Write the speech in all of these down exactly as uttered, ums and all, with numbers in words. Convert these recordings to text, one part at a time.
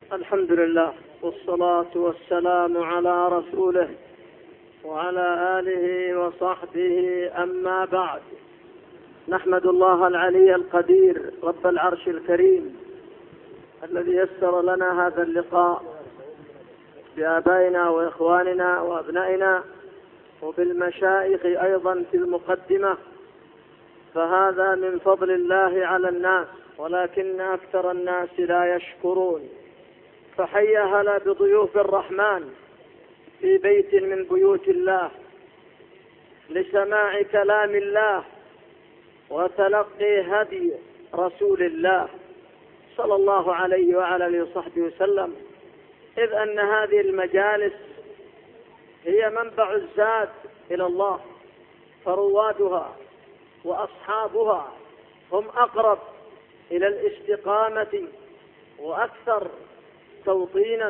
الحمد لله والصلاة والسلام على رسوله وعلى آله وصحبه، أما بعد. نحمد الله العلي القدير رب العرش الكريم الذي يسر لنا هذا اللقاء بآبائنا وإخواننا وأبنائنا وبالمشايخ أيضا في المقدمة، فهذا من فضل الله على الناس، ولكن أكثر الناس لا يشكرون. فحيا هلا بضيوف الرحمن في بيت من بيوت الله لسماع كلام الله وتلقي هدي رسول الله صلى الله عليه وعلى آله وصحبه وسلم، إذ أن هذه المجالس هي منبع الزاد إلى الله، فروادها وأصحابها هم أقرب إلى الاستقامة وأكثر توطينا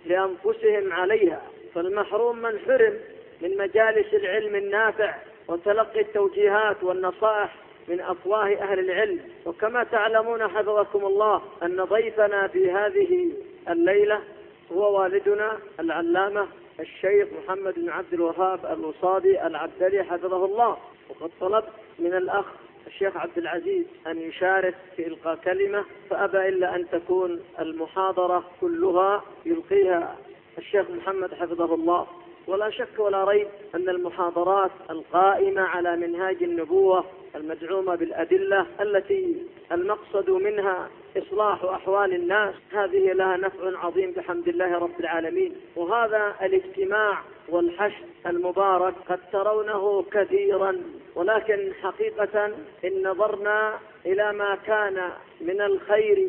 لأنفسهم عليها. فالمحروم من حرم من مجالس العلم النافع وتلقي التوجيهات والنصائح من أفواه أهل العلم. وكما تعلمون حفظكم الله أن ضيفنا في هذه الليلة هو والدنا العلامة الشيخ محمد بن عبد الوهاب الوصابي العبدلي حفظه الله، وقد طلبت من الأخ الشيخ عبد العزيز أن يشارك في إلقاء كلمة، فأبى إلا أن تكون المحاضرة كلها يلقيها الشيخ محمد حفظه الله. ولا شك ولا ريب أن المحاضرات القائمة على منهاج النبوة المدعومة بالأدلة التي المقصد منها إصلاح أحوال الناس، هذه لها نفع عظيم بحمد الله رب العالمين. وهذا الاجتماع والحشد المبارك قد ترونه كثيرا، ولكن حقيقة إن نظرنا إلى ما كان من الخير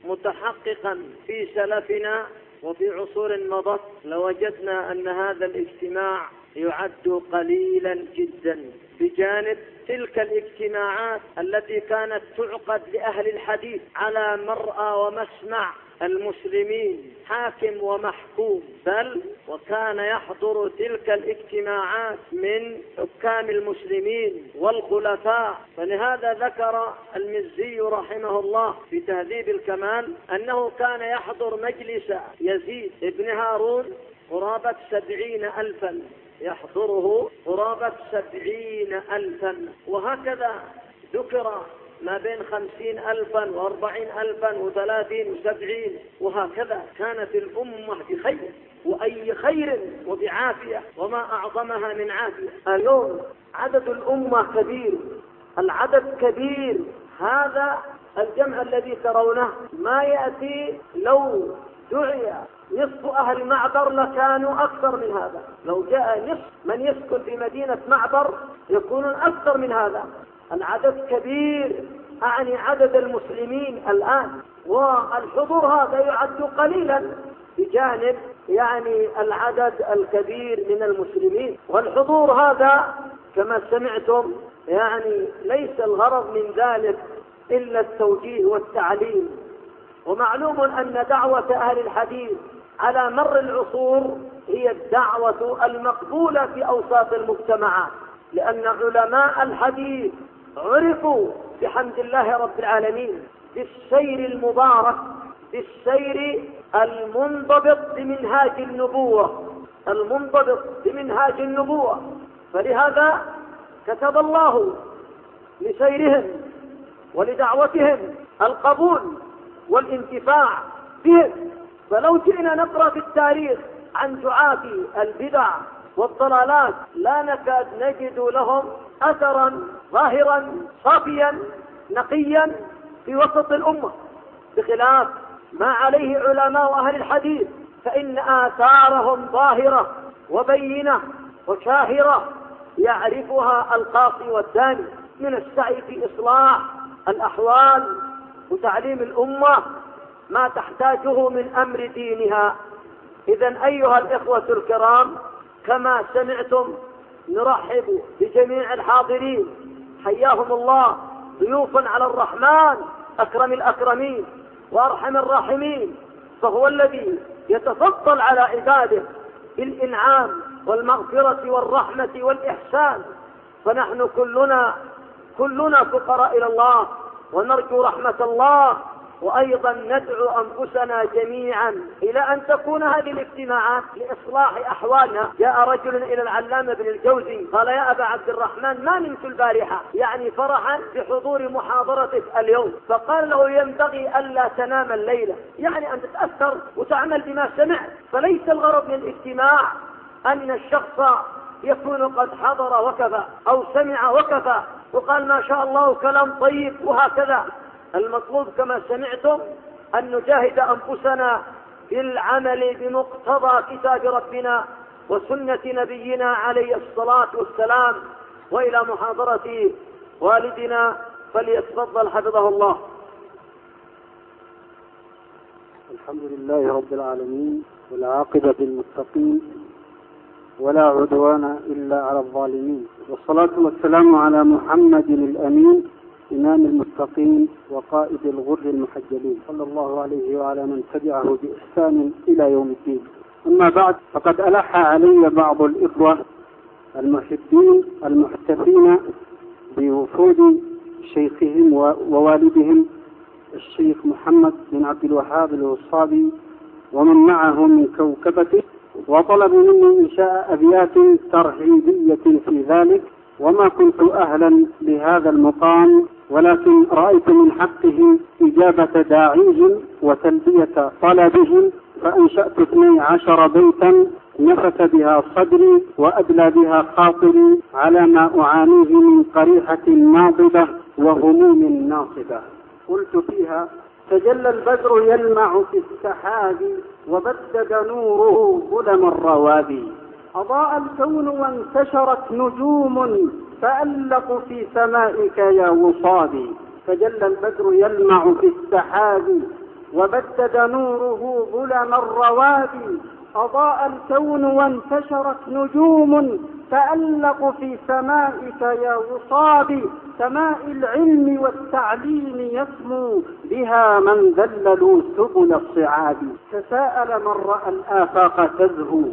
متحققا في سلفنا وفي عصور مضت لوجدنا أن هذا الاجتماع يعد قليلا جدا، بجانب تلك الاجتماعات التي كانت تعقد لأهل الحديث على مرأى ومسمع المسلمين حاكم ومحكوم، بل وكان يحضر تلك الاجتماعات من حكام المسلمين والخلفاء. فلهذا ذكر المزي رحمه الله في تهذيب الكمال أنه كان يحضر مجلس يزيد ابن هارون قرابة سبعين ألفا، يحضره قرابة سبعين ألفا، وهكذا ذكر ما بين خمسين ألفا وأربعين ألفا وثلاثين وسبعين، وهكذا كانت الأمة بخير وأي خير وبعافية، وما أعظمها من عافية. اليوم عدد الأمة كبير، العدد كبير، هذا الجمع الذي ترونه ما يأتي لو دعي نصف أهل معبر لكانوا أكثر من هذا، لو جاء نصف من يسكن في مدينة معبر يكونون أكثر من هذا. العدد كبير، أعني عدد المسلمين الآن، والحضور هذا يعد قليلا بجانب يعني العدد الكبير من المسلمين. والحضور هذا كما سمعتم يعني ليس الغرض من ذلك إلا التوجيه والتعليم. ومعلوم أن دعوة أهل الحديث على مر العصور هي الدعوة المقبولة في أوساط المجتمعات، لأن علماء الحديث عرفوا بحمد الله رب العالمين بالسير المبارك، بالسير المنضبط بمنهاج النبوة، المنضبط بمنهاج النبوة. فلهذا كتب الله لسيرهم ولدعوتهم القبول والانتفاع بهم. فلو جئنا نقرأ في التاريخ عن دعاة البدع والضلالات لا نكاد نجد لهم أثرا ظاهرا صافيا نقيا في وسط الأمة، بخلاف ما عليه علماء أهل الحديث، فإن آثارهم ظاهرة وبينة وشاهرة يعرفها القاصي والداني من السعي في إصلاح الأحوال وتعليم الأمة ما تحتاجه من أمر دينها. إذن أيها الإخوة الكرام، كما سمعتم نرحب بجميع الحاضرين، حياهم الله، ضيوفا على الرحمن أكرم الأكرمين وأرحم الراحمين، فهو الذي يتفضل على عباده بالإنعام والمغفرة والرحمة والإحسان. فنحن كلنا كلنا فقراء إلى الله ونرجو رحمة الله وأيضا ندعو أنفسنا جميعا إلى أن تكون هذه الاجتماعات لإصلاح أحوالنا. جاء رجل إلى العلامة ابن الجوزي قال: يا أبا عبد الرحمن، ما نمت البارحة، يعني فرحا بحضور محاضرتك اليوم. فقال له: ينبغي ألا تنام الليلة، يعني أن تتأثر وتعمل بما سمعت. فليس الغرض من الاجتماع أن الشخص يكون قد حضر وكفى أو سمع وكفى وقال ما شاء الله كلام طيب وهكذا. المطلوب كما سمعتم أن نجاهد أنفسنا في العمل بمقتضى كتاب ربنا وسنة نبينا عليه الصلاة والسلام. وإلى محاضرة والدنا فليتفضل حفظه الله. الحمد لله رب العالمين، والعاقبة للمتقين، ولا عدوان إلا على الظالمين، والصلاة والسلام على محمد الأمين إمام المتقين وقائد الغر المحجلين، صلى الله عليه وعلى من تبعه بإحسان إلى يوم الدين. أما بعد، فقد ألح علي بعض الإخوة المحبين المحتفين بوفود شيخهم ووالدهم الشيخ محمد بن عبد الوهاب الوصابي ومن معه من كوكبته، وطلبوا مني إنشاء أبيات ترهيبية في ذلك، وما كنت أهلا لهذا المقام، ولكن رأيت من حقه إجابة داعيهم وتلبية طلبهم، فأنشأت اثني عشر بيتا نفث بها صدري وأدلى بها خاطري على ما أعانيه من قريحة ناضبة وهموم ناصبة. قلت فيها: تجلى البدر يلمع في السحاب، وبدد نوره ظلم الروابي، أضاء الكون وانتشرت نجوم، فألقوا في سمائك يا وصابي. تجلى البدر يلمع في السحاب، وبدد نوره ظلم الروابي، أضاء الكون وانتشرت نجوم، تألق في سمائك يا وصابي. سماء العلم والتعليم يسمو بها من ذللوا سبل الصعاب. تساءل من رأى الآفاق تزهو،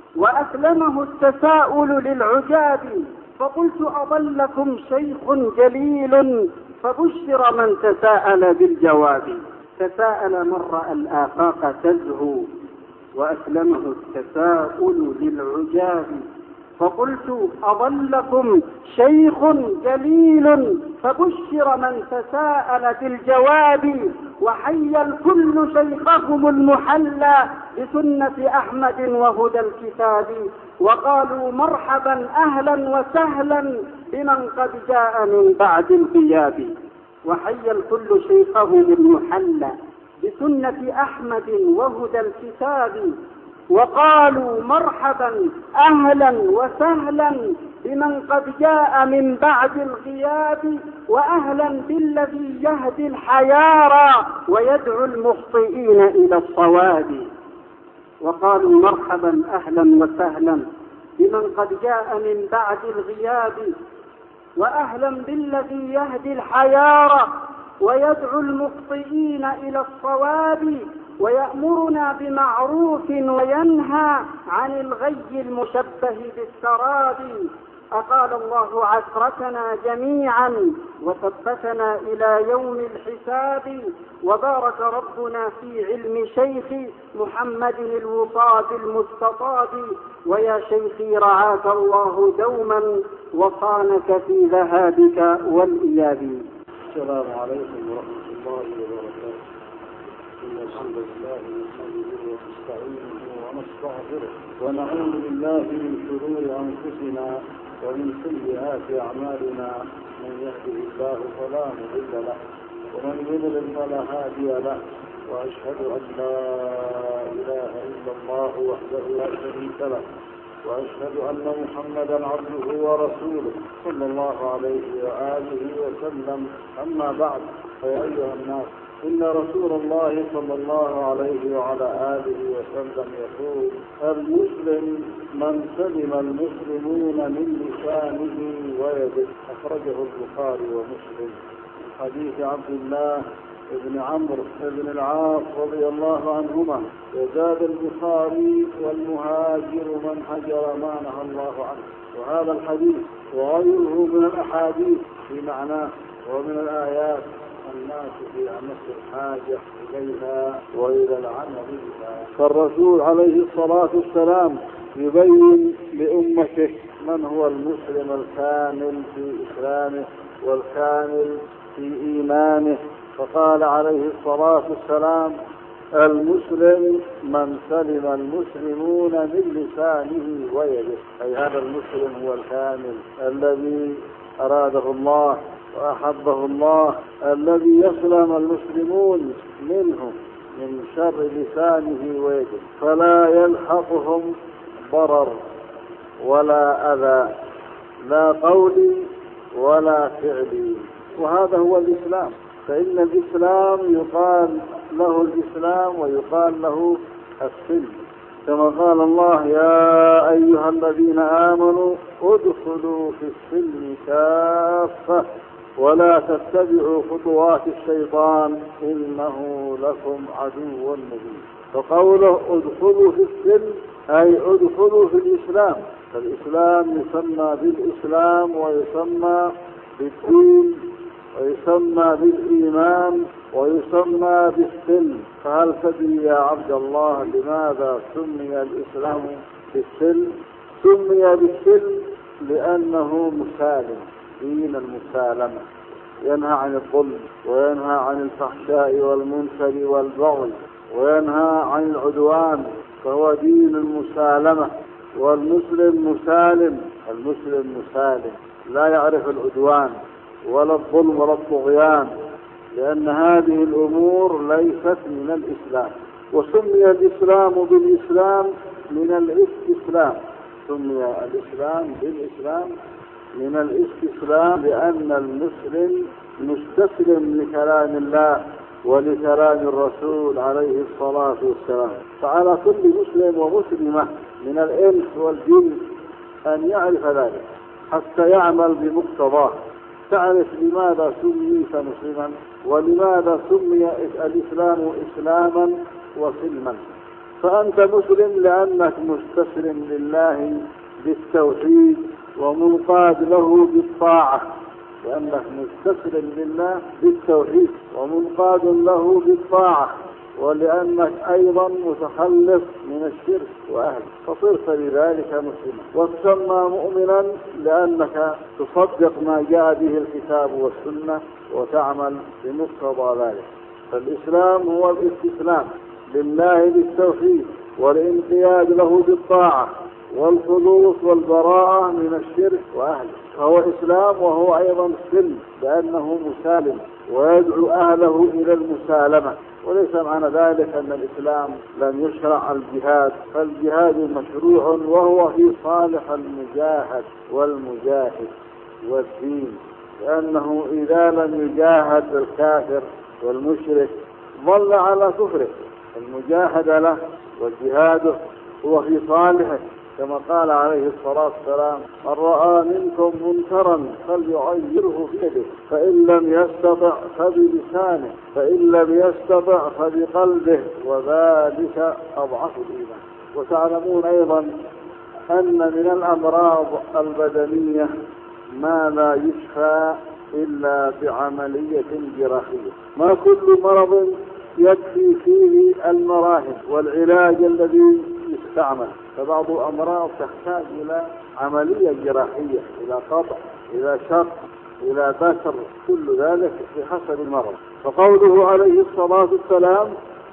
وأسلمه التساؤل للعجاب، فقلت: أضلكم شيخ جليل، فبشر من تساءل بالجواب. تساءل من رأى الآفاق تزهو، وأسلمه التساؤل للعجاب، فقلت: أضلكم شيخ جليل، فبشر من تساءل بالجواب. وحي الكل شيخهم المحلى بسنة أحمد وهدى الكتاب، وقالوا: مرحبا أهلا وسهلا بمن قد جاء من بعد الغياب. وحي الكل شيخهم المحلى بسنة أحمد وهدى الكتاب، وقالوا: مرحبا أهلا وسهلا بمن قد جاء من بعد الغياب، وأهلا بالذي يهدي الحيارى ويدعو المخطئين إلى الصواب. وقالوا: مرحبا أهلا وسهلا بمن قد جاء من بعد الغياب، وأهلا بالذي يهدي الحيارى ويدعو المخطئين إلى الصواب، ويأمرنا بمعروف وينهى عن الغي المشبه بالسراب. أقال الله عثرتنا جميعا وثبتنا إلى يوم الحساب، وبارك ربنا في علم شيخ محمد الوصاب المستطاب. ويا شيخي رعاك الله دوما وصانك في ذهابك والإياب. السلام عليكم ورحمة الله وبركاته. إن الحمد لله نحمده ونستعينه ونستغفره، ونعوذ بالله من شرور أنفسنا ومن سيئات أعمالنا. من يهده الله فلا مضل له، ومن يضلل فلا هادي له، وأشهد أن لا إله إلا الله وحده لا شريك له، وأشهد أن محمدا عبده ورسوله صلى الله عليه وآله وسلم. أما بعد، فيا أيها الناس، إن رسول الله صلى الله عليه وعلى آله وسلم يقول: المسلم من سلم المسلمون من لسانه ويده. أخرجه البخاري ومسلم. حديث عبد الله ابن عمرو بن العاص رضي الله عنهما. وزاد البخاري: والمهاجر من هجر ما نهى الله عنه. وهذا الحديث وغيره من الأحاديث في معناه ومن الآيات الناس في أمس الحاجة إليها وإلى العمل بها. فالرسول عليه الصلاة والسلام يبين لأمته من هو المسلم الكامل في إسلامه والكامل في إيمانه. فقال عليه الصلاة والسلام: المسلم من سلم المسلمون من لسانه ويده. أي هذا المسلم هو الكامل الذي أراده الله وأحبه الله، الذي يسلم المسلمون منه من شر لسانه ويده، فلا يلحقهم ضرر ولا أذى، لا قولي ولا فعلي. وهذا هو الإسلام. فإن الإسلام يقال له الإسلام ويقال له السلم، كما قال الله: يا أيها الذين آمنوا ادخلوا في السلم كافة ولا تتبعوا خطوات الشيطان إنه لكم عدو مبين. فقوله ادخلوا في السلم أي ادخلوا في الإسلام. فالإسلام يسمى بالإسلام ويسمى بالدين ويسمى بالإيمان ويسمى بالسلم. فهل تدري يا عبد الله لماذا سمي الإسلام بالسلم؟ سمي بالسلم لأنه مسالم، دين المسالمة، ينهى عن الظلم وينهى عن الفحشاء والمنكر والبغي وينهى عن العدوان، فهو دين المسالمة. والمسلم مسالم، المسلم مسالم لا يعرف العدوان ولا الظلم ولا الطغيان، لأن هذه الأمور ليست من الإسلام. وسمي الإسلام بالإسلام من الاستسلام، سمي الإسلام بالإسلام من الاستسلام، لأن المسلم مستسلم لكلام الله ولكلام الرسول عليه الصلاة والسلام. فعلى كل مسلم ومسلمة من الإنس والجن أن يعرف ذلك حتى يعمل بمقتضاه. تعرف لماذا سميت مسلما ولماذا سمي الإسلام إسلاما وسلما. فأنت مسلم لأنك مستسلم لله بالتوحيد ومنقاد له بالطاعة، لأنك مستسلم لله بالتوحيد ومنقاد له بالطاعة، ولأنك أيضا متخلص من الشرك وأهله، فصرت بذلك مسلما. وتسمى مؤمنا لأنك تصدق ما جاء به الكتاب والسنة وتعمل بمقتضى ذلك. فالإسلام هو الاستسلام لله بالتوحيد والانقياد له بالطاعة والخلوص والبراءة من الشرك وأهله، فهو إسلام وهو أيضا سلم لأنه مسالم ويدعو أهله إلى المسالمة. وليس معنى ذلك أن الإسلام لم يشرع الجهاد، فالجهاد مشروع وهو في صالح المجاهد والمجاهد والدين، لأنه إذا لم يجاهد الكافر والمشرك ظل على كفره. المجاهدة له والجهاد هو في صالحه، كما قال عليه الصلاة والسلام: من رأى منكم منكرا فليغيره بيده، فإن لم يستطع فبلسانه، فإن لم يستطع فبقلبه، وذلك أضعف الإيمان. وتعلمون أيضا أن من الأمراض البدنية ما لا يشفى إلا بعملية جراحية. ما كل مرض يكفي فيه المراهم والعلاج الذي يستعمل، فبعض الأمراض تحتاج إلى عملية جراحية، إلى قطع، إلى شق، إلى بتر، كل ذلك بحسب المرض. فقوله عليه الصلاة والسلام: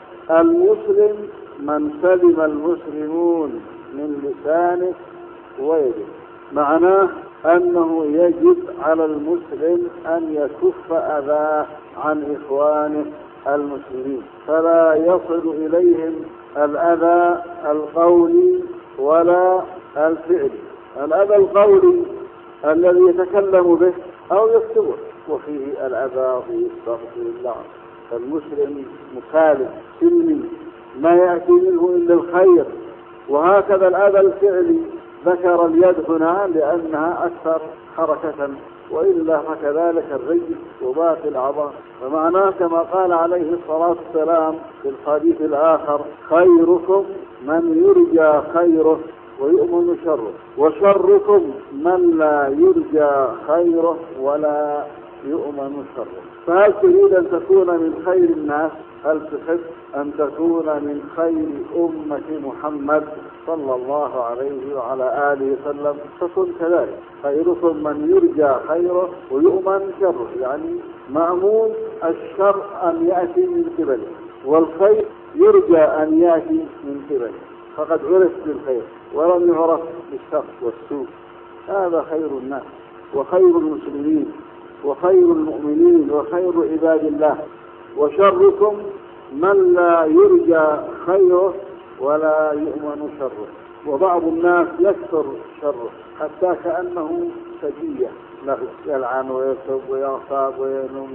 المسلم من سلم المسلمون من لسانه ويده، معناه أنه يجب على المسلم أن يكف أذاه عن إخوانه المسلمين، فلا يصل إليهم الأذى القولي ولا الفعلي. الأذى القولي الذي يتكلم به أو يكتبه، وفيه الأذى ويستغفر الله. فالمسلم مسالم سلمي ما يأتي منه إلا الخير. وهكذا الأذى الفعلي ذكر اليد هنا لأنها أكثر حركة، وإلا فكذلك الرجل وباقي الأعضاء. فمعناه كما قال عليه الصلاة والسلام في الحديث الآخر: خيركم من يرجى خيره ويؤمن شره، وشركم من لا يرجى خيره ولا يؤمن شره. فهل تريد أن تكون من خير الناس؟ هل تحب أن تكون من خير أمة محمد صلى الله عليه وعلى آله وسلم؟ فكن كذلك. خيركم من يرجى خيره ويؤمن شره، يعني مأمون الشر أن يأتي من قبله، والخير يرجى أن يأتي من قبله، فقد عرف بالخير ولم يعرف بالشر والسوء. هذا خير الناس وخير المسلمين وخير المؤمنين وخير عباد الله. وشركم من لا يرجى خيره ولا يؤمن شره. وبعض الناس يكثر شره حتى كأنه سجية له، يلعن ويسب ويغتاب وينم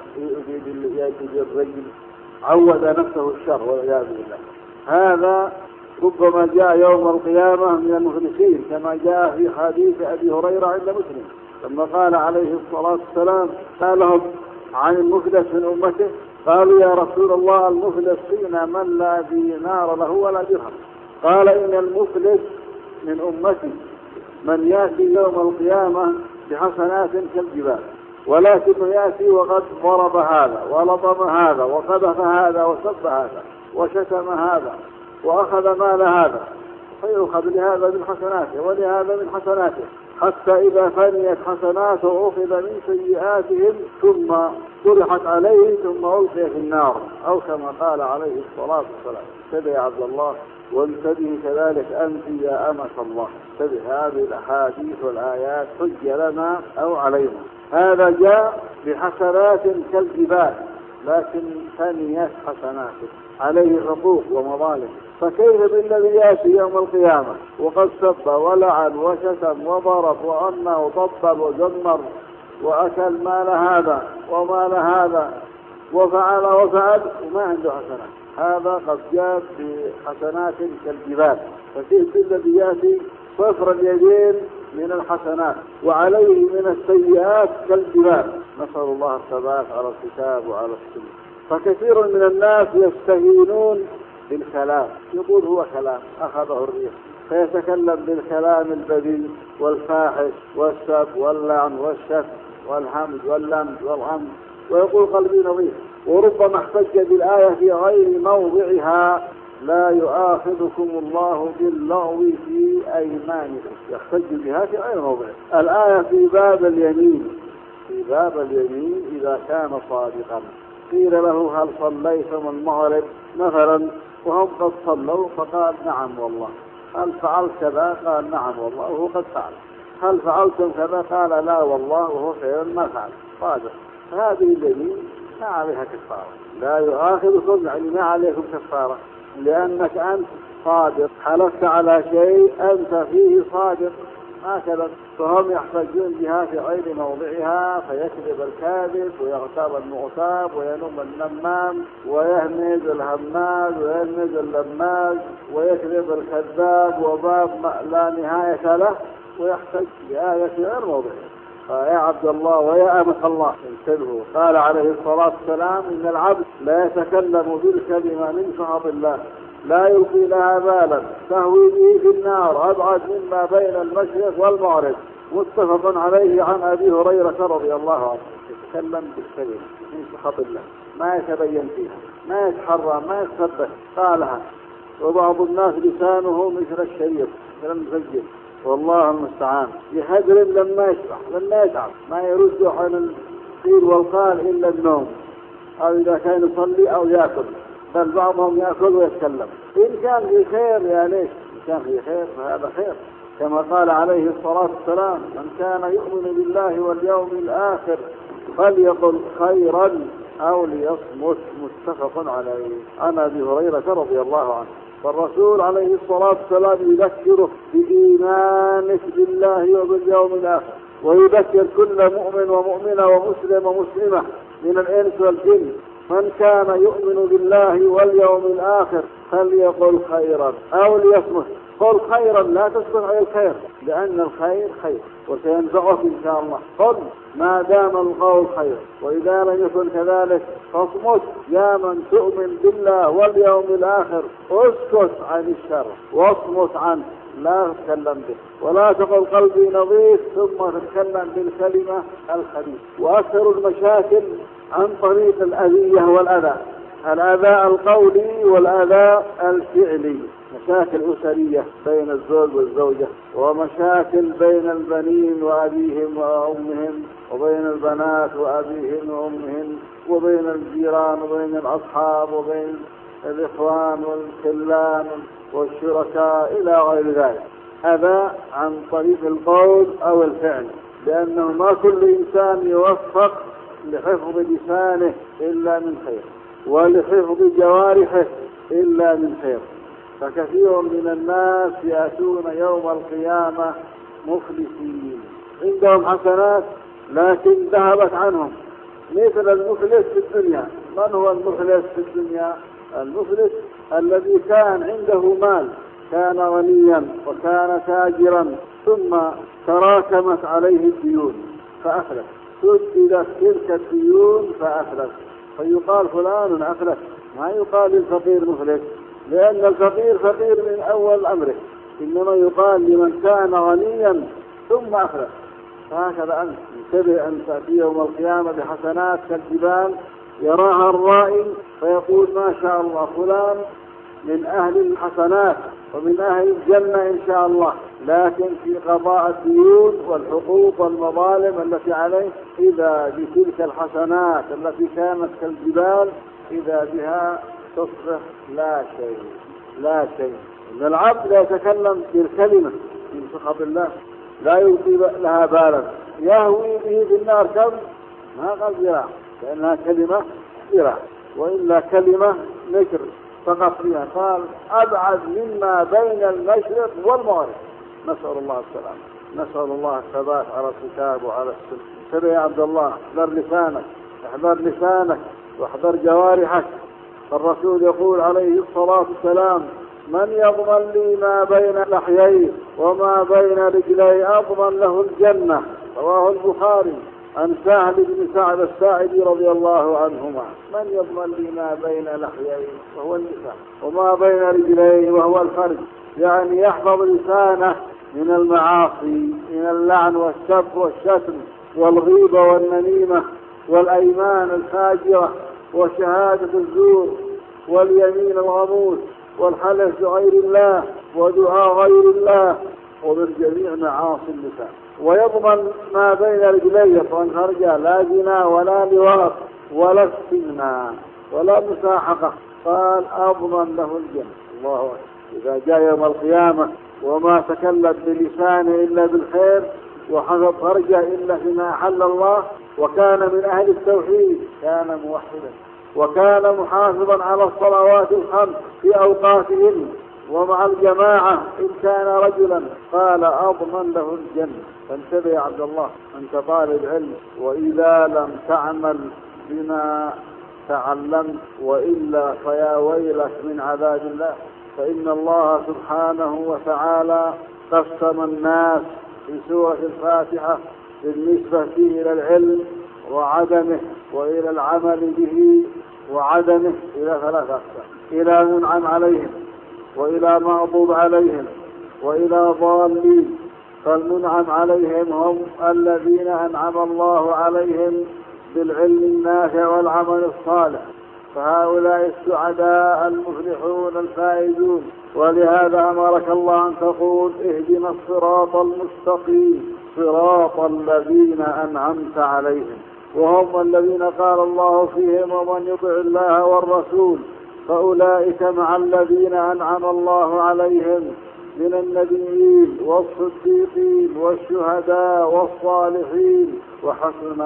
ويأتي بالرجل، عود نفسه الشر والعياذ بالله. هذا ربما جاء يوم القيامة من المفلسين، كما جاء في حديث أبي هريرة عند مسلم لما قال عليه الصلاة والسلام سألهم عن المفلس من أمته، قالوا يا رسول الله المفلس فينا من لا دينار له ولا درهم. قال إن المفلس من أمتي من يأتي يوم القيامة بحسنات كالجبال، ولكنه يأتي وقد ضرب هذا ولطم هذا وقذف هذا وسب هذا وشتم هذا وأخذ مال هذا، فيؤخذ لهذا من حسناته ولهذا من حسناته، حتى إذا فنيت حسناته أخذ من سيئاتهم ثم طرحت عليه ثم ألقي في النار، أو كما قال عليه الصلاة والسلام. انتبه يا عبد الله، وانتبه كذلك أنت يا أمة الله، انتبه هذه الأحاديث والآيات حجة لنا أو علينا. هذا جاء بحسنات كالجبال لكن فنيت حسناته، عليه حقوق ومظالم، فكيف بالذي يأتي يوم القيامة وقد سب ولعن وشتم وضرب وأنى وطبل وزمر وأكل مال هذا ومال هذا وفعل وفعل وما عنده حسنات؟ هذا قد جاء بحسنات كالجبال. فكيف بالذي يأتي صفر اليدين من الحسنات وعليه من السيئات كالجبال؟ نسأل الله الثبات على الكتاب وعلى السنة. فكثير من الناس يستهينون بالكلام، يقول هو كلام أخذه الريح، فيتكلم بالكلام البذيء والفاحش والسب واللعن والشتم والحمد واللمز والغمز، ويقول قلبي نظيف. وربما احتج بالآية في غير موضعها لا يؤاخذكم الله باللغو في أيمانكم، يحتج بها في غير موضعها. الآية في باب اليمين، في باب اليمين إذا كان صادقا. قيل له هل صليتم المغرب مثلا وهم قد صلوا، فقال نعم والله. هل فعلت كذا؟ قال نعم والله وهو قد فعل. هل فعلتم كذا؟ قال لا والله وهو فعلا ما فعل. صادق. هذه اليمين ما عليها كفارة، لا يؤاخذكم يعني ما عليكم كفارة، لأنك أنت صادق، حلفت على شيء أنت فيه صادق هكذا. فهم يحتجون بها في غير موضعها، فيكذب الكاذب ويغتاب المغتاب وينم النمام ويهمز الهماز ويهمز اللماز ويكذب الكذاب، وباب لا نهاية له، ويحتج بآية في غير موضعها. فيا عبد الله ويا أمة الله انتبهوا. قال عليه الصلاة والسلام إن العبد لا يتكلم بالكلمة من سخط الله لا يلقي لها بالا تهوي به في النار أبعد مما بين المشرق والمغرب. متفق عليه عن أبي هريرة رضي الله عنه. يتكلم بالكلمة من سخط الله، ما يتبين فيها، ما يتحرى، ما يتثبت، قالها. وبعض الناس لسانه مثل الشريط مثل المسجل، والله المستعان، يهدر لما يشبع لما يتعب، ما يرد عن القيل والقال إلا النوم، أو إذا كان يصلي أو يأكل، بل بعضهم يأكل ويتكلم. إن كان في خير يا ليش، إن كان في خير فهذا خير، كما قال عليه الصلاة والسلام من كان يؤمن بالله واليوم الآخر فليقل خيرا أو ليصمت. متفق عليه عن أبي هريرة رضي الله عنه. فالرسول عليه الصلاة والسلام يذكره بإيمانك بالله وباليوم الآخر، ويذكر كل مؤمن ومؤمنة ومسلم ومسلمة من الإنس والجن من كان يؤمن بالله واليوم الآخر فليقل خيرا أو ليصمت. قل خيرا لا تسكت على الخير، لأن الخير خير وسينفعك إن شاء الله. قل ما دام القول خير، وإذا لم يكن كذلك فاصمت يا من تؤمن بالله واليوم الآخر، اسكت عن الشر واصمت عنه، لا تتكلم به، ولا تقل قلبي نظيف ثم تتكلم بالكلمة الخبيثة. وأكثر المشاكل عن طريق الأذية والأذى، الأذى القولي والأذى الفعلي، مشاكل أسرية بين الزوج والزوجة، ومشاكل بين البنين وأبيهم وأمهم، وبين البنات وأبيهم وأمهم، وبين الجيران وبين الأصحاب وبين الإخوان والخلان والشركاء إلى غير ذلك. أذى عن طريق القول أو الفعل، لأنه ما كل إنسان يوفق لحفظ لسانه إلا من خير، ولحفظ جوارحه إلا من خير. فكثير من الناس يأتون يوم القيامة مفلسين، عندهم حسنات لكن ذهبت عنهم، مثل المفلس في الدنيا. من هو المفلس في الدنيا؟ المفلس الذي كان عنده مال، كان غنيا وكان تاجرا، ثم تراكمت عليه الديون فأفلس، سددت تلك الديون فأفلس، فيقال فلان أفلس، ما يقال للفقير مفلس، لأن الفقير فقير من أول أمره، إنما يقال لمن كان غنيا ثم أفلس. فهكذا أنت انتبه أن تأتي يوم القيامة بحسنات كالجبال يراها الرائي فيقول ما شاء الله فلان من أهل الحسنات ومن أهل الجنة إن شاء الله، لكن في قضاء الديون والحقوق والمظالم التي عليه إذا بتلك الحسنات التي كانت كالجبال إذا بها تصبح لا شيء لا شيء. إن العبد لا يتكلم بالكلمة من سخط الله لا يلقي لها بالا، يهوي به في النار كم؟ ما قال ذراع، لأنها كلمة ذراع، وإلا كلمة نكر فقط فيها، قال أبعد مما بين المشرق والمغرب. نسأل الله السلامة، نسأل الله الثبات على الكتاب وعلى السنة. انتبه يا عبد الله، احذر لسانك، احذر لسانك واحذر جوارحك. فالرسول يقول عليه الصلاة والسلام من يضمن لي ما بين لحييه وما بين رجلي أضمن له الجنة، رواه البخاري عن سهل بن سعد الساعدي رضي الله عنهما. من يضمن لي ما بين لحييه وهو اللسان وما بين رجليه وهو الفرج، يعني يحفظ لسانه من المعاصي، من اللعن والسب والشتم والغيبة والنميمة والأيمان الفاجرة وشهادة الزور واليمين الغموس والحلف بغير الله ودعاء غير الله ومن جميع معاصي اللسان. ويضمن ما بين رجليه طبعا خرجا، لا زنا ولا لواط ولا استغناء ولا مساحقة، قال أضمن له الجنة. الله أكبر. إذا جاء يوم القيامة وما تكلم بلسانه إلا بالخير وحفظ فرجه إلا فيما أحل الله، وكان من أهل التوحيد، كان موحدا وكان محافظا على الصلوات الخمس في أوقاتهن ومع الجماعة إن كان رجلا، قال أضمن له الجنة. فانتبه يا عبد الله، أنت طالب علم، وإذا لم تعمل بما تعلمت وإلا فيا ويلك من عذاب الله. فإن الله سبحانه وتعالى قسم الناس في سورة الفاتحة بالنسبة إلى العلم وعدمه وإلى العمل به وعدمه إلى ثلاثة أقسام: إلى منعم عليهم وإلى مغضوب عليهم وإلى ضالين. فالمنعم عليهم هم الذين أنعم الله عليهم بالعلم النافع والعمل الصالح، فهؤلاء السعداء المفلحون الفائزون. ولهذا أمرك الله أن تقول اهدنا الصراط المستقيم صراط الذين أنعمت عليهم، وهم الذين قال الله فيهم ومن يطع الله والرسول فأولئك مع الذين أنعم الله عليهم من النبيين والصديقين والشهداء والصالحين وحسن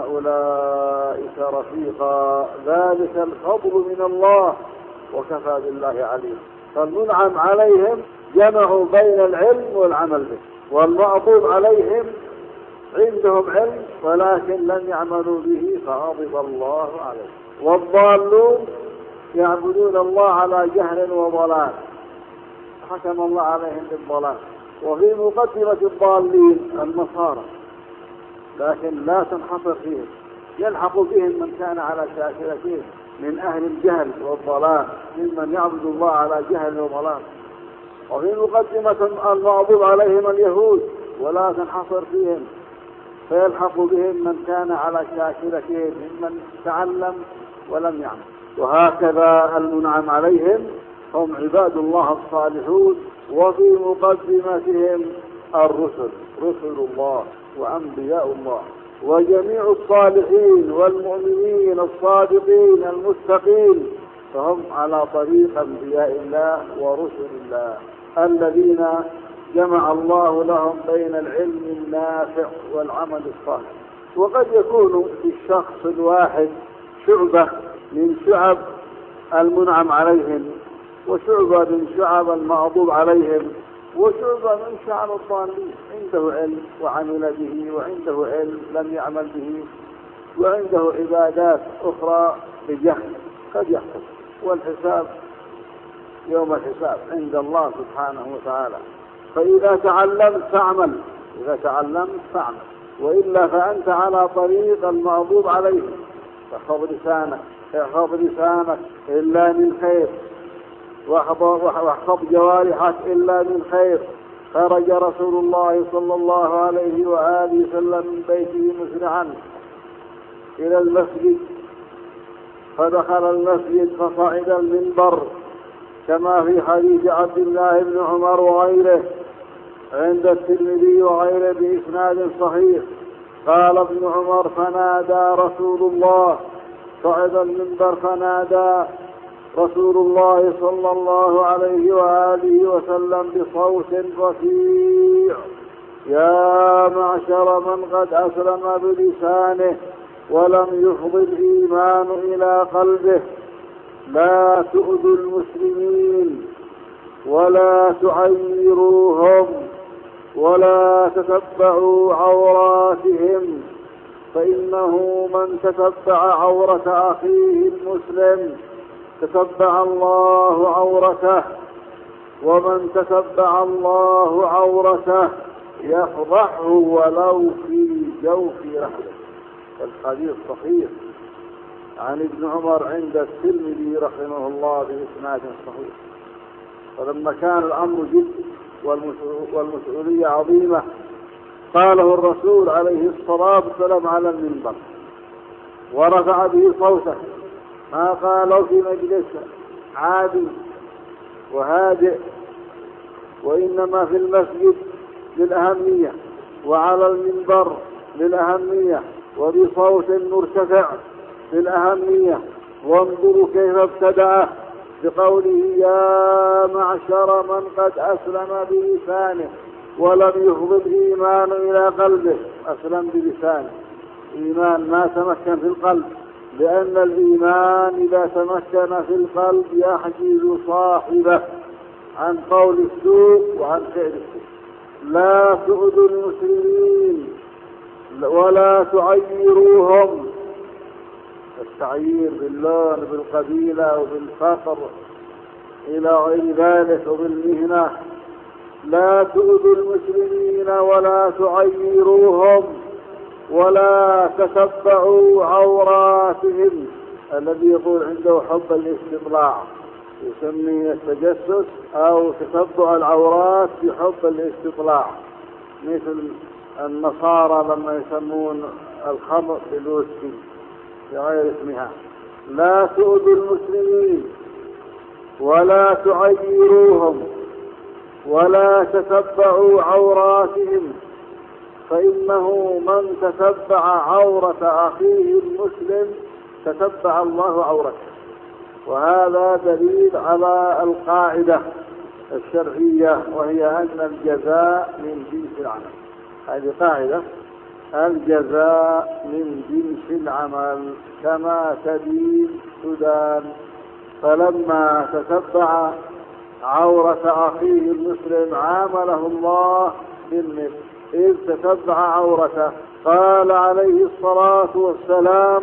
أولئك رفيقا، ذلك الفضل من الله وكفى بالله عليم. فالمنعم عليهم جمعوا بين العلم والعمل به، والمغضوب عليهم عندهم علم ولكن لم يعملوا به فغضب الله عليهم. والضالون يعبدون الله على جهل وضلال، حكم الله عليهم بالضلال. وفي مقدمة الضالين النصارى، لكن لا تنحصر فيهم، يلحق بهم من كان على شاكلتهم من أهل الجهل والضلال، ممن يعبد الله على جهل وضلال. وفي مقدمة المغضوب عليهم اليهود، ولا تنحصر فيهم، فيلحق بهم من كان على شاكلتهم ممن تعلم ولم يعمل. وهكذا المنعم عليهم هم عباد الله الصالحون، وفي مقدمتهم الرسل، رسل الله وأنبياء الله، وجميع الصالحين والمؤمنين الصادقين المتقين، فهم على طريق أنبياء الله ورسل الله الذين جمع الله لهم بين العلم النافع والعمل الصالح. وقد يكون في الشخص الواحد شعبة من شعب المنعم عليهم، وشعبة من شعب المغضوب عليهم، وشعبة من شعب الضالين، عنده علم وعمل به، وعنده علم لم يعمل به، وعنده عبادات أخرى بجهل قد يحصل. والحساب يوم الحساب عند الله سبحانه وتعالى. فإذا تعلمت فاعمل، إذا تعلمت فاعمل، وإلا فأنت على طريق المغضوب عليه. فاحفظ لسانك، احفظ لسانك إلا من خير، واحفظ جوارحك إلا من خير. خرج رسول الله صلى الله عليه وآله وسلم من بيته مسرعا إلى المسجد، فدخل المسجد فصعد المنبر، كما في حديث عبد الله بن عمر وغيره عند الترمذي وغيره بإسناد صحيح. قال ابن عمر: فنادى رسول الله، صعد المنبر فنادى رسول الله صلى الله عليه وآله وسلم بصوت رفيع: يا معشر من قد أسلم بلسانه ولم يفض الإيمان إلى قلبه، لا تؤذوا المسلمين ولا تعيروهم ولا تتبعوا عوراتهم، فإنه من تتبع عورة أخيه المسلم تتبع الله عورته، ومن تتبع الله عورته يفضحه ولو في جوف رحله. الحديث صحيح عن ابن عمر عند الترمذي رحمه الله بإسناد صحيح. فلما كان الأمر جد والمسؤولية عظيمة، قاله الرسول عليه الصلاة والسلام على المنبر ورفع به صوته، ما قالوا في مجلس عادي وهادئ، وإنما في المسجد للأهمية، وعلى المنبر للأهمية، وبصوت مرتفع للأهمية. وانظروا كيف ابتدأ بقوله: يا معشر من قد أسلم بلسانه ولم يفض الإيمان إلى قلبه. أسلم بلسانه، إيمان ما تمكن في القلب، لأن الإيمان إذا تمكن في القلب يحجز صاحبه عن قول السوء وعن فعل السوء. لا تؤذوا المسلمين ولا تعيروهم. التعيير باللون بالقبيلة وبالفقر إلى غير ذلك وبالمهنة. لا تؤذوا المسلمين ولا تعيروهم ولا تتبعوا عوراتهم. الذي يقول عنده حب الاستطلاع يسميه التجسس، أو تتبع العورات بحب الاستطلاع، مثل النصارى لما يسمون الخمر بالوسكي بغير اسمها. لا تؤذوا المسلمين ولا تعيروهم ولا تتبعوا عوراتهم، فإنه من تتبع عورة أخيه المسلم تتبع الله عورته. وهذا دليل على القاعدة الشرعية، وهي أن الجزاء من جنس العمل. هذه قاعدة: الجزاء من جنس العمل، كما تدين تدان. فلما تتبع عورة أخيه المسلم عامله الله بالمثل، إذ تتبع عورته. قال عليه الصلاة والسلام: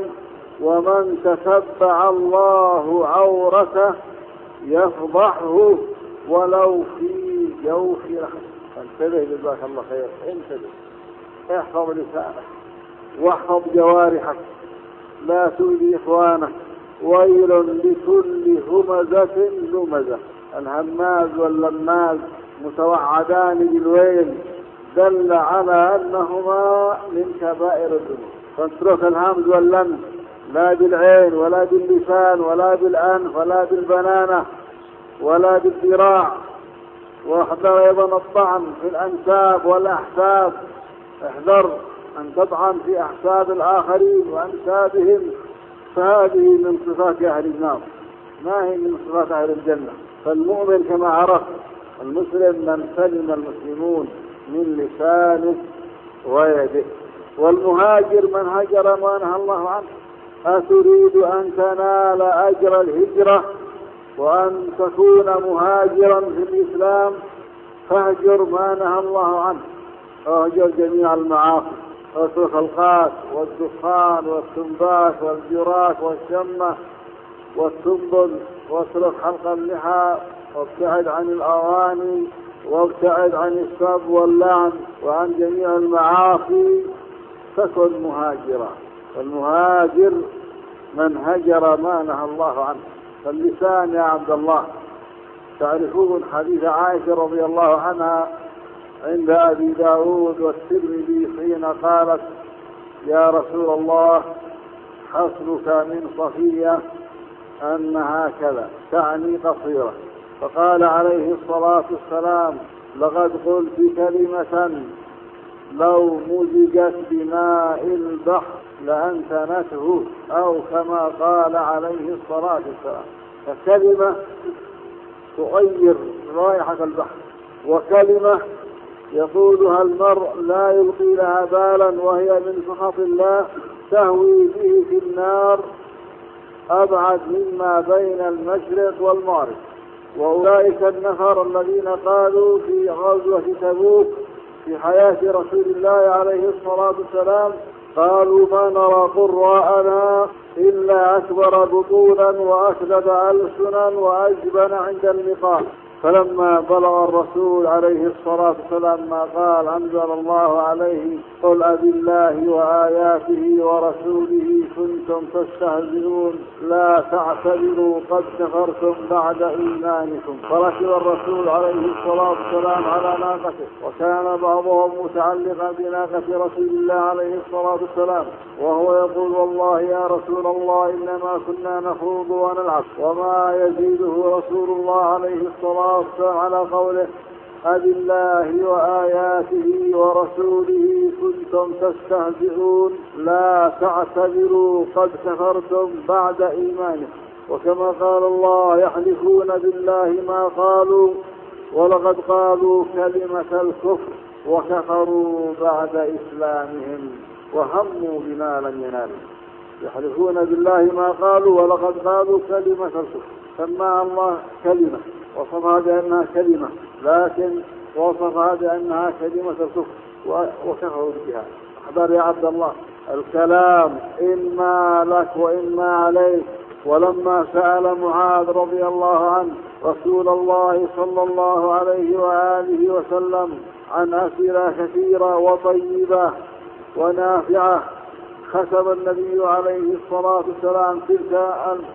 ومن تتبع الله عورته يفضحه ولو في جوف نخل. انتبه جزاك الله خير، انتبه، احفظ لسانك واحفظ جوارحك، لا تؤذي إخوانك. ويل لكل همزة لمزة. الهماز واللماز متوعدان بالويل، دل على أنهما من كبائر الذنوب. فاترك الهمز واللمز، لا بالعين ولا باللسان ولا بالأنف ولا بالبنانة ولا بالذراع. واحذر أيضا الطعن في الأنساب والأحساب، احذر أن تطعن في أحساب الآخرين وأنسابهم، فهذه من صفات أهل النار، ما هي من صفات أهل الجنة. فالمؤمن كما عرف المسلم من سلم المسلمون من لسانه ويده. والمهاجر من هجر ما نهى الله عنه. أتريد أن تنال أجر الهجرة وأن تكون مهاجرا في الإسلام، فاهجر ما نهى الله عنه. اهجر جميع المعاصي، واترك القات والدخان والسنبات والجراك والشمة والسنبل، واترك حلق اللحى، وابتعد عن الأغاني، وابتعد عن السب واللعن وعن جميع المعاصي، فكن مهاجرا. والمهاجر من هجر ما نهى الله عنه. فاللسان يا عبد الله، تعرفون حديث عائشة رضي الله عنها عند أبي داود والترمذي حين قالت: يا رسول الله حسبك من صفية أنها كذا، تعني قصيرة. فقال عليه الصلاة والسلام: لقد قلت كلمة لو مزجت بماء البحر لأنتنته، أو كما قال عليه الصلاة والسلام. فكلمة تغير رائحة البحر، وكلمة يقولها المرء لا يلقي لها بالا وهي من سخط الله تهوي به في النار أبعد مما بين المشرق والمغرب. وأولئك النفر الذين قالوا في غزوة تبوك في حياة رسول الله عليه الصلاة والسلام: قالوا ما نرى قراءنا إلا أكبر بطولا وأكذب ألسنا وأجبن عند اللقاء. فلما بلغ الرسول عليه الصلاة والسلام ما قال، أنزل الله عليه: قل أبالله وآياته ورسوله كنتم تستهزئون لا تعتذروا قد كفرتم بعد إيمانكم. فركب الرسول عليه الصلاة والسلام على ناقته، وكان بعضهم متعلقا بناقة رسول الله عليه الصلاة والسلام وهو يقول: والله يا رسول الله إنما كنا نخوض ونلعب. وما يزيده رسول الله عليه الصلاة والسلام على قوله: أبالله وآياته ورسوله كنتم تستهزئون لا تعتذروا قد كفرتم بعد إيمانكم. وكما قال الله: يحلفون بالله ما قالوا ولقد قالوا كلمة الكفر وكفروا بعد إسلامهم وهموا بما لم ينالوا. يحلفون بالله ما قالوا ولقد قالوا كلمة الكفر، سماها الله كلمة، وصفها بأنها كلمة، لكن وصفها بأنها كلمة الكفر وكفروا بها. احذر يا عبد الله، الكلام إما لك وإما عليك. ولما سأل معاذ رضي الله عنه رسول الله صلى الله عليه وآله وسلم عن أسئلة كثيرة وطيبة ونافعة، ختم النبي عليه الصلاة والسلام تلك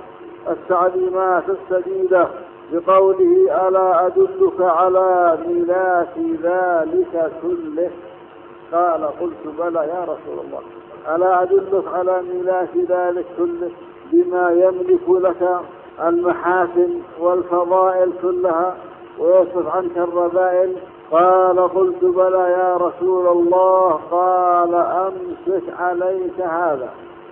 التعليمات السديدة بقوله: ألا أدلك على ميلاد ذلك كله؟ قال: قلت بلى يا رسول الله. ألا أدلك على ميلاد ذلك كله بما يملك لك المحاسن والفضائل كلها ويصف عنك الرذائل؟ قال: قلت بلى يا رسول الله. قال: أمسك عليك هذا،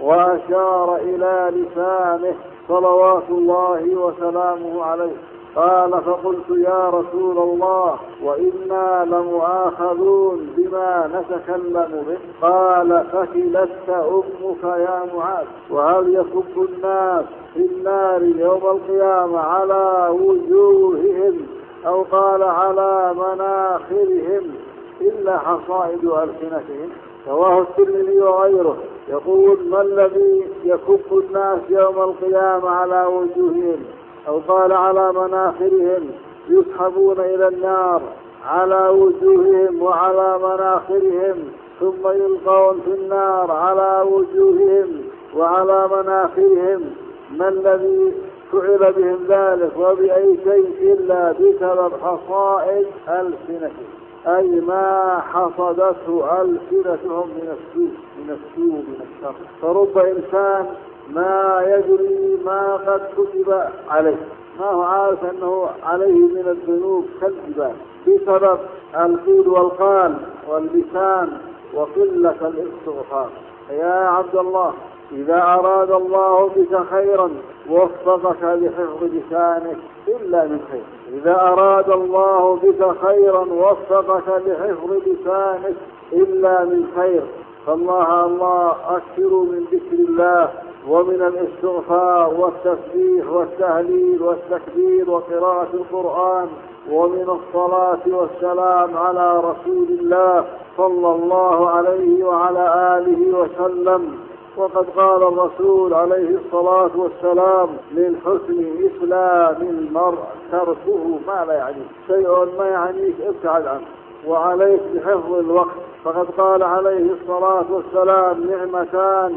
وأشار إلى لسانه صلوات الله وسلامه عليه. قال: فقلت: يا رسول الله وإنا لمؤاخذون بما نتكلم به. قال: فكلتك أمك يا معاذ. وهل يكب الناس في النار يوم القيامة على وجوههم أو قال على مناخرهم إلا حصائد ألسنتهم؟ رواه الترمذي وغيره. يقول: ما الذي يكب الناس يوم القيامة على وجوههم أو قال على مناخرهم يسحبون إلى النار على وجوههم وعلى مناخرهم، ثم يلقون في النار على وجوههم وعلى مناخرهم. ما الذي فعل بهم ذلك وبأي شيء إلا بسبب حصائد ألسنتهم، أي ما حصدته ألسنتهم من السوء من السوء من الشر. فرب إنسان ما يدري ما قد كتب عليه، ما هو عارف أنه عليه من الذنوب كالجبال، بسبب القول والقال واللسان وقلة الاستغفار. يا عبد الله، إذا أراد الله بك خيرا وفقك لحفظ لسانك إلا من خير. إذا أراد الله بك خيرا وفقك لحفظ لسانك إلا من خير. فالله الله أكثروا من ذكر الله ومن الاستغفار والتسبيح والتهليل والتكبير وقراءة القرآن، ومن الصلاة والسلام على رسول الله صلى الله عليه وعلى آله وسلم. وقد قال الرسول عليه الصلاة والسلام: من حسن إسلام المرء تركه ما لا يعنيه، شيء ما يعنيك ابتعد عنه، وعليك بحفظ الوقت. فقد قال عليه الصلاة والسلام: نعمتان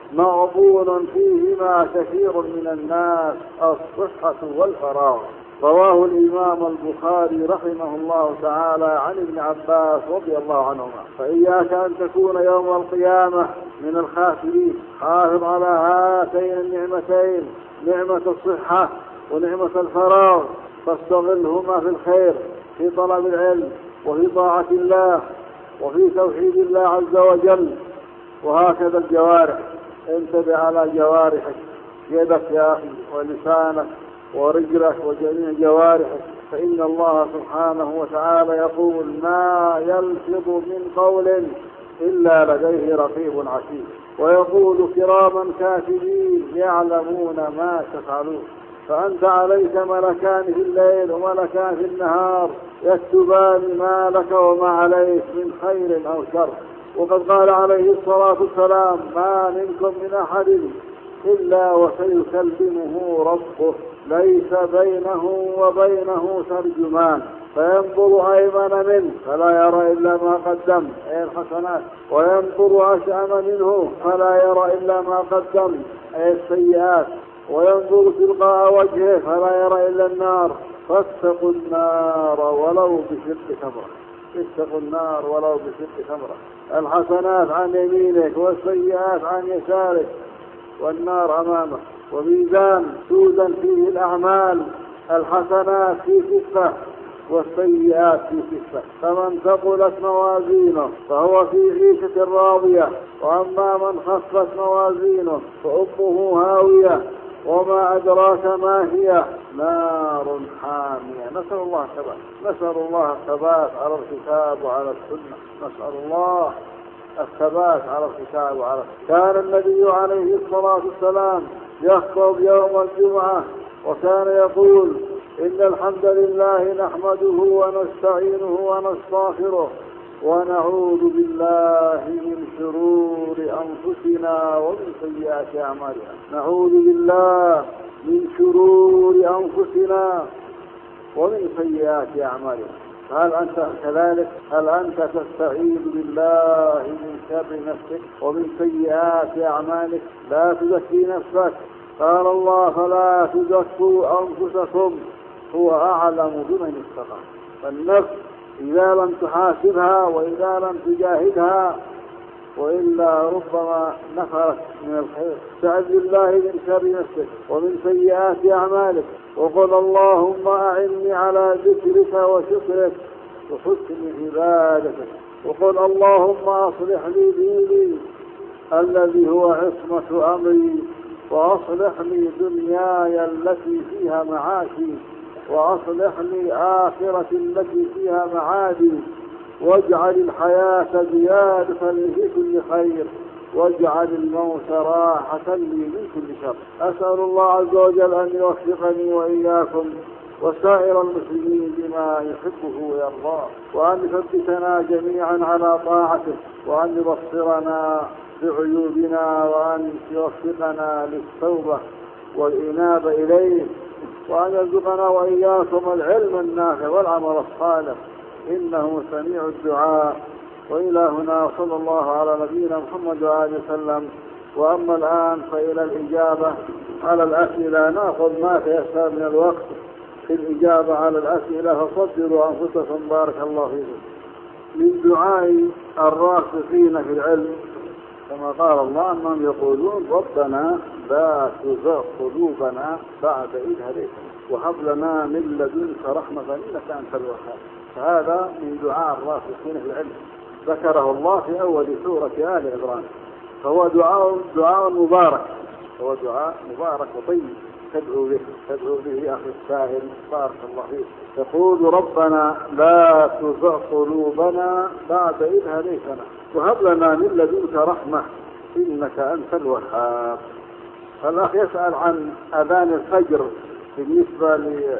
مغبون فيهما كثير من الناس، الصحة والفراغ. رواه الإمام البخاري رحمه الله تعالى عن ابن عباس رضي الله عنهما. فإياك أن تكون يوم القيامة من الخاسرين. حافظ على هاتين النعمتين، نعمة الصحة ونعمة الفراغ، فاستغلهما في الخير، في طلب العلم وفي طاعة الله وفي توحيد الله عز وجل. وهكذا الجوارح، انتبه على جوارحك، يدك يا أخي ولسانك ورجلك وجميع جوارحك، فإن الله سبحانه وتعالى يقول: ما يلفظ من قول إلا لديه رقيب عتيد. ويقول: كراما كاتبين يعلمون ما تفعلون. فأنت عليك ملكان في الليل وملكان في النهار يكتبان ما لك وما عليك من خير أو شر. وقد قال عليه الصلاة والسلام: ما منكم من أحد إلا وسيكلمه ربه، ليس بينه وبينه ترجمان، فينظر أيمن منه فلا يرى إلا ما قدم أي الحسنات، وينظر أشأم منه فلا يرى إلا ما قدم أي السيئات، وينظر تلقاء وجهه فلا يرى إلا النار. فاتقوا النار ولو بشق تمرة، اتقوا النار ولو بشق تمرة. الحسنات عن يمينك والسيئات عن يسارك، والنار أمامك. وميزان توزن فيه الأعمال، الحسنات في كفة والسيئات في كفة. فمن ثقلت موازينه فهو في عيشة راضية، وأما من خفت موازينه فأمه هاوية وما أدراك ما هي، نار حامية. نسأل الله الثبات، نسأل الله الثبات على الكتاب وعلى السنة، نسأل الله الثبات على الكتاب وعلى السنة. كان النبي عليه الصلاة والسلام يخطب يوم الجمعة وكان يقول: إن الحمد لله نحمده ونستعينه ونستغفره ونعوذ بالله من شرور أنفسنا ومن سيئات أعمالنا. نعوذ بالله من شرور أنفسنا ومن سيئات أعمالنا. هل أنت كذلك؟ هل أنت تستعيذ بالله من شر نفسك ومن سيئات أعمالك؟ لا تزكي نفسك. قال الله: فلا تزكوا أنفسكم هو أعلم بمن اتقى. فالنفس إذا لم تحاسبها وإذا لم تجاهدها وإلا ربما نفرت من الخير. استعذ بالله من شر نفسك ومن سيئات أعمالك، وقل: اللهم أعني على ذكرك وشكرك وحسن عبادتك. وقل: اللهم أصلح لي ديني الذي هو عصمة أمري، وأصلح لي دنياي التي فيها معاشي، وأصلح لي آخرتي التي فيها معادي، واجعل الحياة زيادة لي في كل خير، واجعل الموت راحة لي من كل شر. أسأل الله عز وجل أن يوفقني وإياكم وسائر المسلمين بما يحبه ويرضاه، وأن يثبتنا جميعا على طاعته، وأن يبصرنا بعيوبنا، وأن يوفقنا للتوبة والإنابة إليه، وأن يرزقنا وإياكم العلم النافع والعمل الصالح، إنه سميع الدعاء. وإلى هنا صلى الله على نبينا محمد وآله وسلم. وأما الآن فإلى الإجابة على الأسئلة، نأخذ ما تيسر من الوقت في الإجابة على الأسئلة، فصدروا أنفسكم بارك الله فيكم. من دعاء الراسخين في العلم كما قال الله أنهم يقولون ربنا لا تزغ قلوبنا بعد إذ هديتنا وهب لنا من لدنك رحمة إنك أنت الوهاب. فهذا من دعاء الراسخين في العلم ذكره الله في أول سورة آل عمران، فهو دعاء دعاء مبارك، هو دعاء مبارك وطيب تدعو به تدعو به أخي السائل بارك الله فيك. تقول ربنا لا تزغ قلوبنا بعد إذ هديتنا وهب لنا من لدنك رحمة إنك أنت الوهاب. الأخ يسأل عن أذان الفجر بالنسبة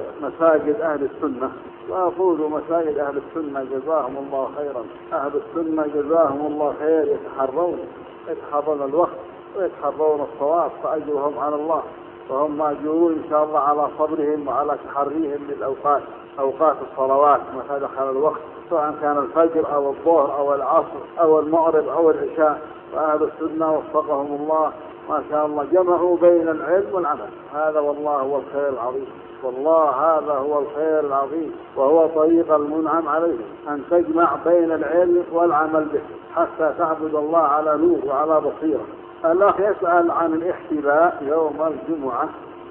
لمساجد أهل السنة، وأقول مساجد أهل السنة جزاهم الله خيرا، أهل السنة جزاهم الله خير، يتحرون يتحرون الوقت ويتحرون الصواب، فأجرهم على الله، وهم مأجورون إن شاء الله على صبرهم وعلى تحريهم للأوقات أوقات الصلوات متى دخل الوقت، سواء كان الفجر أو الظهر أو العصر أو المغرب أو العشاء. فأهل السنة وفقهم الله ما شاء الله جمعوا بين العلم والعمل، هذا والله هو الخير العظيم، والله هذا هو الخير العظيم، وهو طريق المنعم عليه أن تجمع بين العلم والعمل به حتى تعبد الله على نور وعلى بصيرة. الأخ يسأل عن الاحتباء يوم الجمعة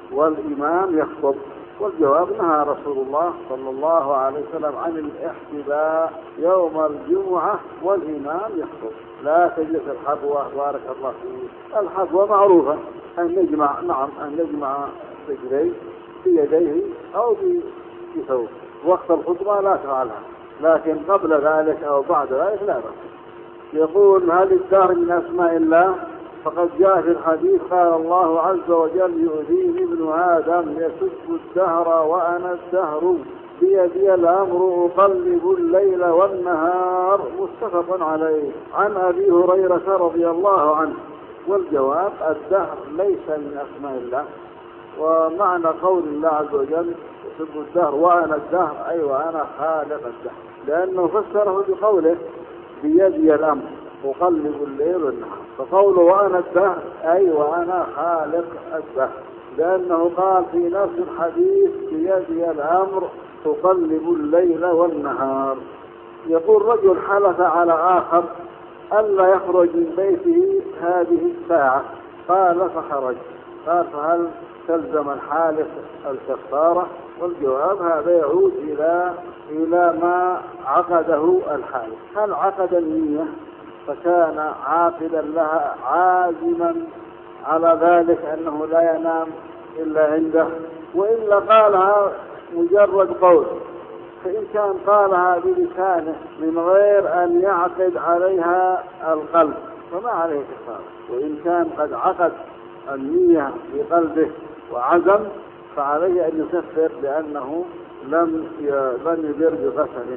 والإمام يخطب، والجواب نهى رسول الله صلى الله عليه وسلم عن الاحتباء يوم الجمعة والإمام يخطب. لا تجلس الحبوة بارك الله فيه. الحبوة معروفة أن نجمع نعم أن نجمع رجليه في يديه أو في ثوب وقت الخطبة لا تفعلها، لكن قبل ذلك أو بعد ذلك لا بأس. يقول هل الدهر من أسماء الله؟ فقد جاء في الحديث قال الله عز وجل يؤذيني ابن آدم يسب الدهر وأنا الدهر بيدي الأمر أقلب الليل والنهار، متفق عليه. عن أبي هريرة رضي الله عنه. والجواب الدهر ليس من أسماء الله، ومعنى قول الله عز وجل يسب الدهر وأنا الدهر أي وأنا خالق الدهر، لأنه فسره بقوله بيدي الأمر أقلب الليل والنهار، فقوله وأنا الدهر أي وأنا خالق الدهر، لأنه قال في نفس الحديث بيدي الأمر أقلب الليل والنهار. يقول رجل حلف على آخر ألا يخرج من بيته هذه الساعة، قال فخرج، قال فهل تلزم الحالف الكفارة؟ والجواب هذا يعود إلى إلى ما عقده الحالف. هل عقد النية فكان عاقدا لها عازما على ذلك أنه لا ينام إلا عنده، وإلا قالها مجرد قول، فإن كان قالها بلسانه من غير أن يعقد عليها القلب فما عليه كفارة، وإن كان قد عقد النية بقلبه وعزم فعليه أن يكفر لأنه لم لم يدر بغسله.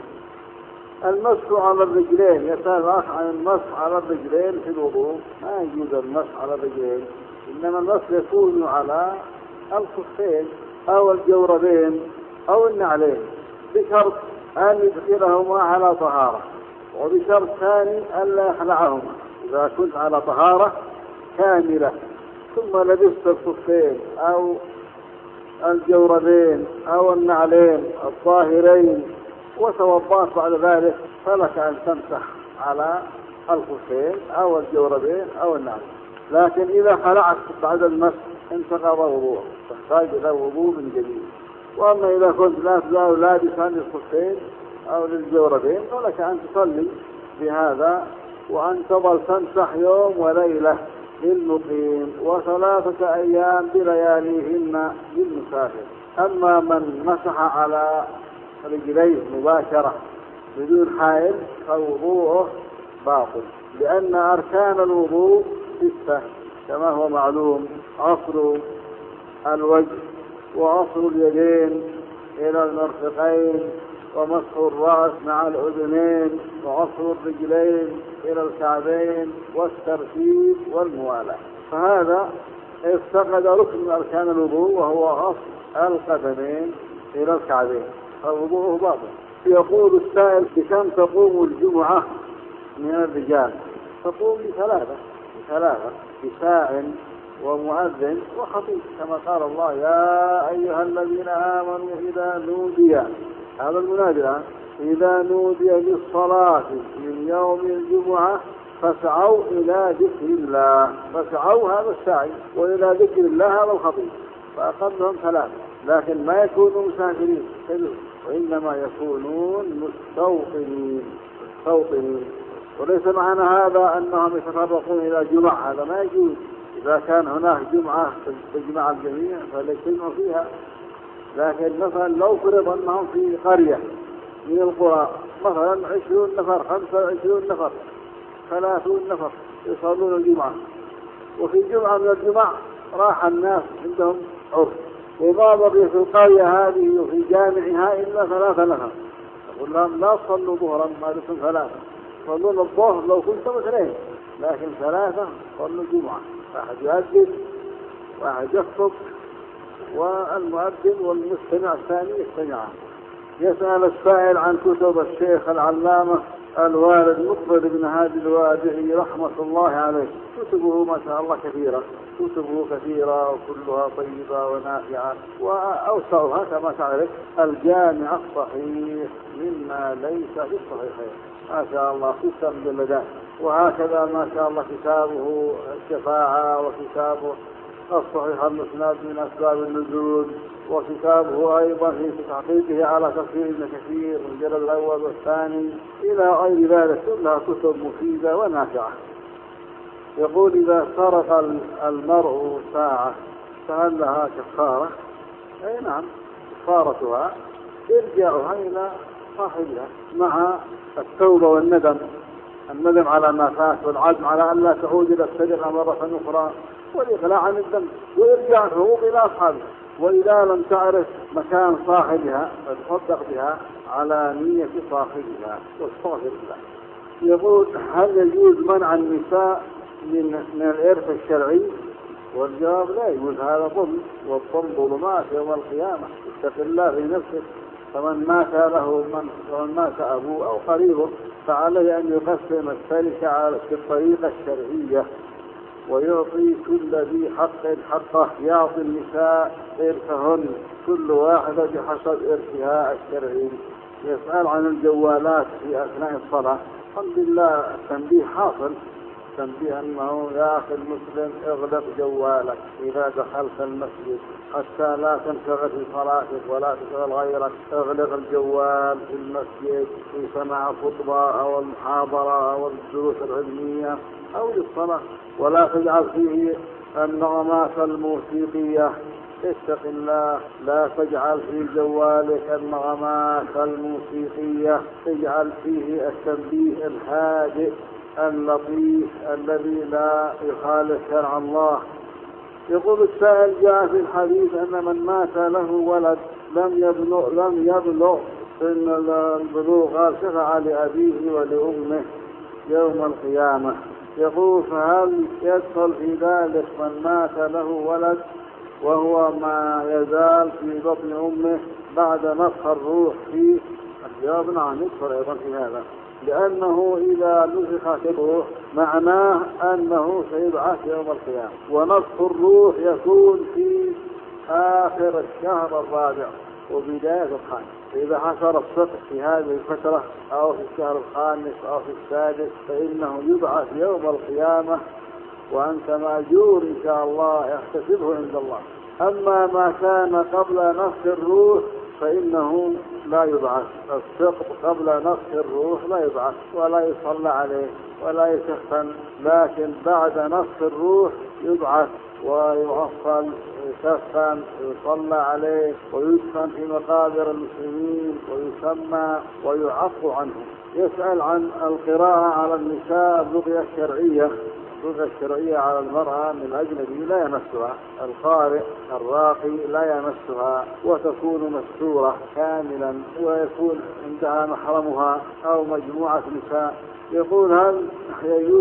المسح على الرجلين، يسأل الأخ عن المسح على الرجلين في الوضوء. ما يجوز المسح على الرجلين، إنما المسح يكون على الخفين أو الجوربين أو النعلين بشرط أن يدخلهما على طهارة، وبشرط ثاني ألا يخلعهما. إذا كنت على طهارة كاملة ثم لبست الخفين أو الجوربين أو النعلين الطاهرين وتوضأت بعد ذلك فلك أن تمسح على الخفين أو الجوربين أو النعلين. لكن إذا خلعت بعد المسح انتقض وضوءك، تحتاج إلى وضوء من جديد. وأما إذا كنت لا تزال لابسا للخفين أو للجوربين فلك أن تصلي بهذا وأن تظل تمسح يوم وليلة للمقيم وثلاثة أيام بلياليهن للمسافر. أما من مسح على رجليه مباشرة بدون حائل فوضوءه باطل، لأن أركان الوضوء ستة كما هو معلوم: غسل الوجه وغسل اليدين إلى المرفقين ومسح الرأس مع الأذنين وغسل الرجلين إلى الكعبين والترتيب والموالاة. فهذا افتقد ركن من أركان الوضوء وهو غسل القدمين إلى الكعبين، فالوضوء باطل. يقول السائل: بكم تقوم الجمعة من الرجال؟ تقوم بثلاثة بثلاثة بساع ومؤذن وخطيب، كما قال الله: يا أيها الذين آمنوا إذا نودي، هذا المنادي، إذا نودي للصلاة من يوم الجمعة فاسعوا إلى ذكر الله. فاسعوا هذا السعي، وإلى ذكر الله هذا الخطيب، فأقلهم ثلاثة. لكن ما يكونوا مسافرين وإنما يكونون مستوطنين مستوطنين وليس معنى هذا أنهم يتفرقون إلى جمعة، هذا ما يجوز. إذا كان هناك جمعة تجمع الجميع فليجتمعوا فيها. لكن مثلا لو فرض أنهم في قرية من القرى، مثلا عشرون نفر، خمسة وعشرون نفر، ثلاثون نفر يصلون الجمعة، وفي جمعة من الجمع راح الناس عندهم عرف، وما بقي في القرية هذه وفي جامعها إلا ثلاثة نفر، يقول لهم: لا تصلوا ظهرا ما لكم ثلاثة، صلون الظهر لو كنتم اثنين، لكن ثلاثة صلوا الجمعة، واحد يؤذن واحد يخطب والمؤذن والمستمع الثاني يستمعان. يسأل السائل عن كتب الشيخ العلامة الوالد مقبل بن هادي الوادعي رحمة الله عليه. كتبه ما شاء الله كثيرة، كتبه كثيرة وكلها طيبة ونافعة، وأوسعها كما تعرف الجامع الصحيح مما ليس في الصحيحين، ما شاء الله في مجلدات. وهكذا ما شاء الله كتابه الشفاعة، وكتابه الصحيح المسند من أسباب النزول، وكتابه أيضا في تحقيقه على تفسير ابن كثير الجلد الأول والثاني إلى غير ذلك، كلها كتب مفيدة ونافعة. يقول: إذا سرق المرء ساعة فهل لها كفارة؟ أي نعم، كفارتها إرجاعها إلى صاحبها مع التوبة والندم، الندم على ما فات والعزم على أن لا تعود إلى السرقة مرة أخرى، والإقلاع عن الذنب، وإرجاع الحقوق إلى أصحابها. وإذا لم تعرف مكان صاحبها فتصدق بها على نية صاحبها واستغفر الله. يقول: هل يجوز منع النساء من من الإرث الشرعي؟ والجواب: لا يجوز، هذا ظلم، والظلم ظلمات يوم القيامة. اتق الله في نفسك، فمن مات له من ومن مات أبوه أو قريبه فعليه أن يقسم التركة على الطريقة الشرعية، ويعطي كل ذي حق حقه، يعطي النساء إرثهن كل واحدة بحسب إرثها الشرعي. يسأل عن الجوالات في أثناء الصلاة. الحمد لله تنبيه حاصل، تنبيه أنه يا أخي المسلم اغلق جوالك إذا دخلت المسجد حتى لا تنشغل في صلاتك ولا تشغل غيرك. اغلق الجوال في المسجد في سماع الخطبة أو المحاضرة أو الدروس العلمية أو للصلاة، ولا تجعل فيه النغمات الموسيقية. اتق الله، لا تجعل في جوالك النغمات الموسيقية، اجعل فيه التنبيه الهادئ اللطيف الذي لا يخالف شرع الله. يقول السائل: جاء في الحديث أن من مات له ولد لم يبلغ لم يبلغ سن البلوغ قال شفع لأبيه ولأمه يوم القيامة. يقول: فهل يدخل في ذلك من مات له ولد وهو ما يزال في بطن أمه بعد نفخ الروح فيه؟ الجواب: نعم، يدخل أيضا في هذا، لأنه إذا نفخت الروح معناه أنه سيبعث يوم القيامة، ونفخ الروح يكون في آخر الشهر الرابع وبداية الخامس. فإذا حصل الصدق في هذه الفترة أو في الشهر الخامس أو في السادس فإنه يبعث يوم القيامة، وأنت مأجور إن شاء الله يحتسبه عند الله. أما ما كان قبل نفخ الروح فإنه لا يبعث. السقط قبل نفخ الروح لا يبعث ولا يصلى عليه ولا يكفن، لكن بعد نفخ الروح يبعث ويغسل ويكفن ويصلى عليه ويدفن في مقابر المسلمين ويسمى ويعفو عنه. يسأل عن القراءة على النساء الرقية الشرعية. الرقية الشرعية على المرأة من الأجنبي لا يمسها، القارئ الراقي لا يمسها، وتكون مستورة كاملا، ويكون عندها محرمها أو مجموعة نساء. يقول: هل يجوز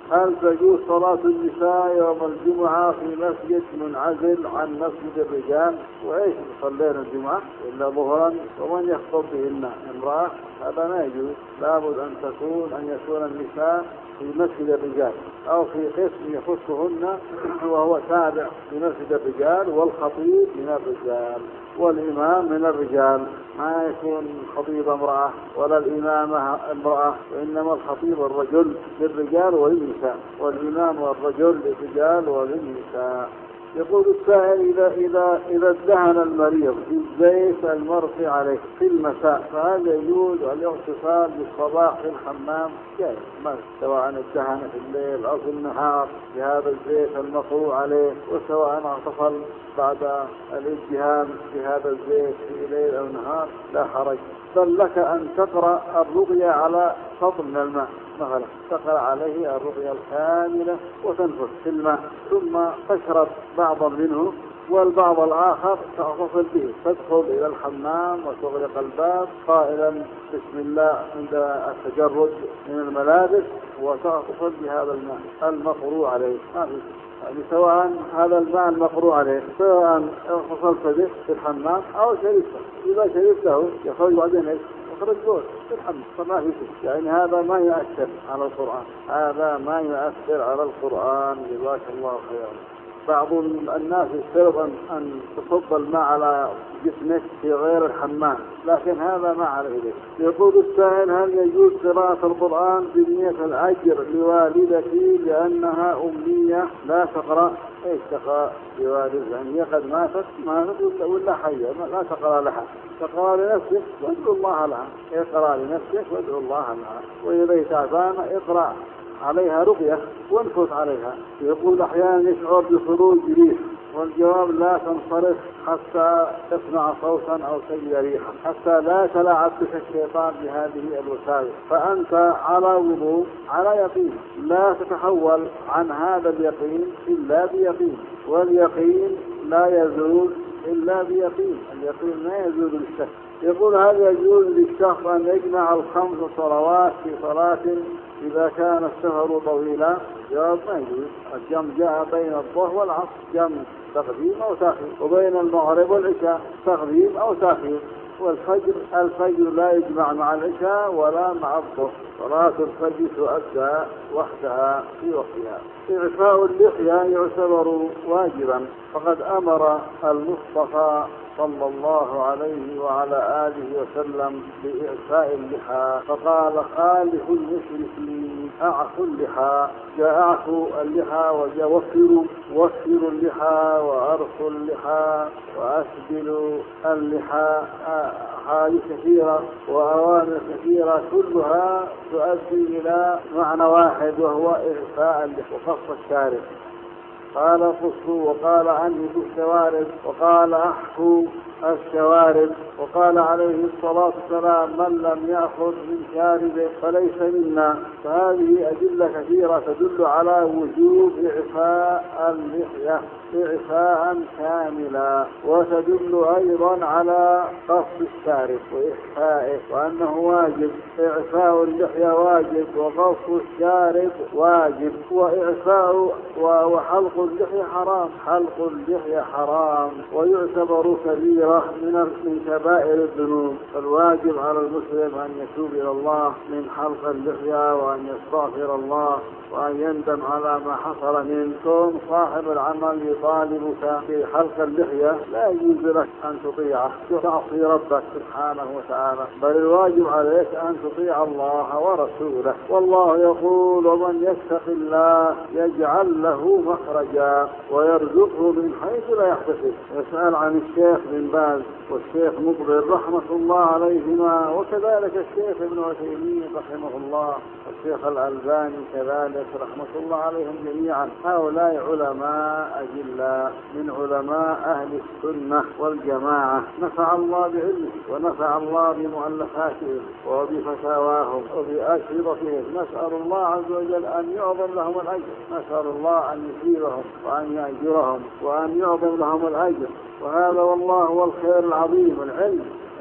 هل تجوز صلاة النساء يوم الجمعة في مسجد منعزل عن مسجد الرجال؟ وإيش صلينا الجمعة إلا ظهرا ومن يخطب بهن امرأة؟ هذا ما يجوز. لابد أن تكون أن يكون النساء في مسجد الرجال أو في قسم يخصهن وهو تابع لمسجد الرجال، والخطيب من الرجال والإمام من الرجال. ما يكون خطيب امرأة ولا الإمامة امرأة، وإنما الخطيب الرجل للرجال وللنساء، والإمام والرجل للرجال وللنساء. يقول السائل إذا إذا إذا ادهن المريض بالزيت المرقي عليه في المساء فهل يجوز الاغتسال بالصباح في الحمام؟ جائز، سواء ادهن في الليل أو في النهار بهذا الزيت المقروء عليه، وسواء اغتسل بعد الادهان بهذا الزيت في ليل أو نهار لا حرج. بل لك أن تقرأ الرقية على سطر من الماء مثلا، تقرأ عليه الرقية الكاملة وتنفث في الماء، ثم تشرب بعضا منه والبعض الآخر تغتسل به. تدخل إلى الحمام وتغلق الباب قائلا بسم الله عند التجرد من الملابس، وتغتسل بهذا الماء المقروء عليه. يعني سواء هذا الماء المقروء عليه سواء اغتسلت به في الحمام أو شربته، إذا شربته يخرج بعدين يخرج بول في الحمام فما في شيء. يعني هذا ما يؤثر على القرآن، هذا ما يؤثر على القرآن. جزاك الله خيرا. بعض الناس يفترض أن تصب الماء على جسمك في غير الحمام، لكن هذا ما عليه. يقول السائل هل يجوز قراءة القرآن بنية الأجر لوالدتي لأنها أمية لا تقرأ؟ ايش تقرأ لوالدتي؟ يعني هي قد ماتت ماتت ولا حية لا تقرأ لها، تقرأ لنفسك وادعو الله لها. اقرأ لنفسك وادعو الله لها، وإذا تعبانة اقرأ عليها رقية وانفث عليها. يقول أحيانا يشعر بخروج ريح، والجواب لا تنصرف حتى تسمع صوتا أو تجد ريحا، حتى لا يتلاعب بك الشيطان بهذه الوسائل. فأنت على وضوء على يقين، لا تتحول عن هذا اليقين إلا بيقين، واليقين لا يزول إلا بيقين، اليقين لا يزول بالشك. يقول هل يجوز للشخص أن يجمع الخمس صلوات في صلاة إذا كان السفر طويلا؟ جواب ما يجوز. الجمع جاء بين الظهر والعصر جمع تقديم أو تأخير، وبين المغرب والعشاء تقديم أو تأخير، والفجر الفجر لا يجمع مع العشاء ولا مع الظهر. صلاة الفجر تؤدى وحدها في وقتها. إعفاء اللحية يعتبر واجبا، فقد أمر المصطفى صلى الله عليه وعلى آله وسلم بإعفاء اللحى، فقال خالف المشركين أعفوا اللحى. جاء أعفوا اللحى وجاء وفروا وفروا اللحى وأرخوا اللحى وأسبلوا اللحى. أحاديث كثيرة وأوامر كثيرة كلها تؤدي إلى معنى واحد وهو إعفاء اللحى وقص الشارب. قال قصوا وقال أنهبوا الشوارب وقال أحفوا الشوارب، وقال عليه الصلاة والسلام من لم يأخذ من شاربه فليس منا. فهذه أدلة كثيرة تدل على وجوب إعفاء اللحية إعفاء كاملا، وتدل أيضا على قص الشارب وإحفائه وأنه واجب. إعفاء اللحية واجب وقص الشارب واجب، وإعفاء وحلق اللحية حرام. حلق اللحية حرام ويعتبر كبيرة من كبائر الذنوب. فالواجب على المسلم أن يتوب إلى الله من حلق اللحية وأن يستغفر الله وأن يندم على ما حصل من كون صاحب العمل يطالبك في حلق اللحية. لا يجوز لك أن تطيعه تعصي ربك سبحانه وتعالى، بل الواجب عليك أن تطيع الله ورسوله. والله يقول ومن يتق الله يجعل له مخرجا ويرزقه من حيث لا يحتسب. يسأل عن الشيخ بن باز والشيخ مقبل رحمة الله عليهما، وكذلك الشيخ ابن عثيمين رحمه الله والشيخ الألباني كذلك رحمة الله عليهم جميعا. هؤلاء علماء أجلاء من علماء أهل السنة والجماعة، نفع الله بعلمه ونفع الله بمؤلفاتهم وبفتاواهم وبأشرطهم. نسأل الله عز وجل أن يعظم لهم الأجر، نسأل الله أن يثيبهم وأن يأجرهم وأن يعظم لهم الأجر. وهذا والله هو الخير العظيم. العلم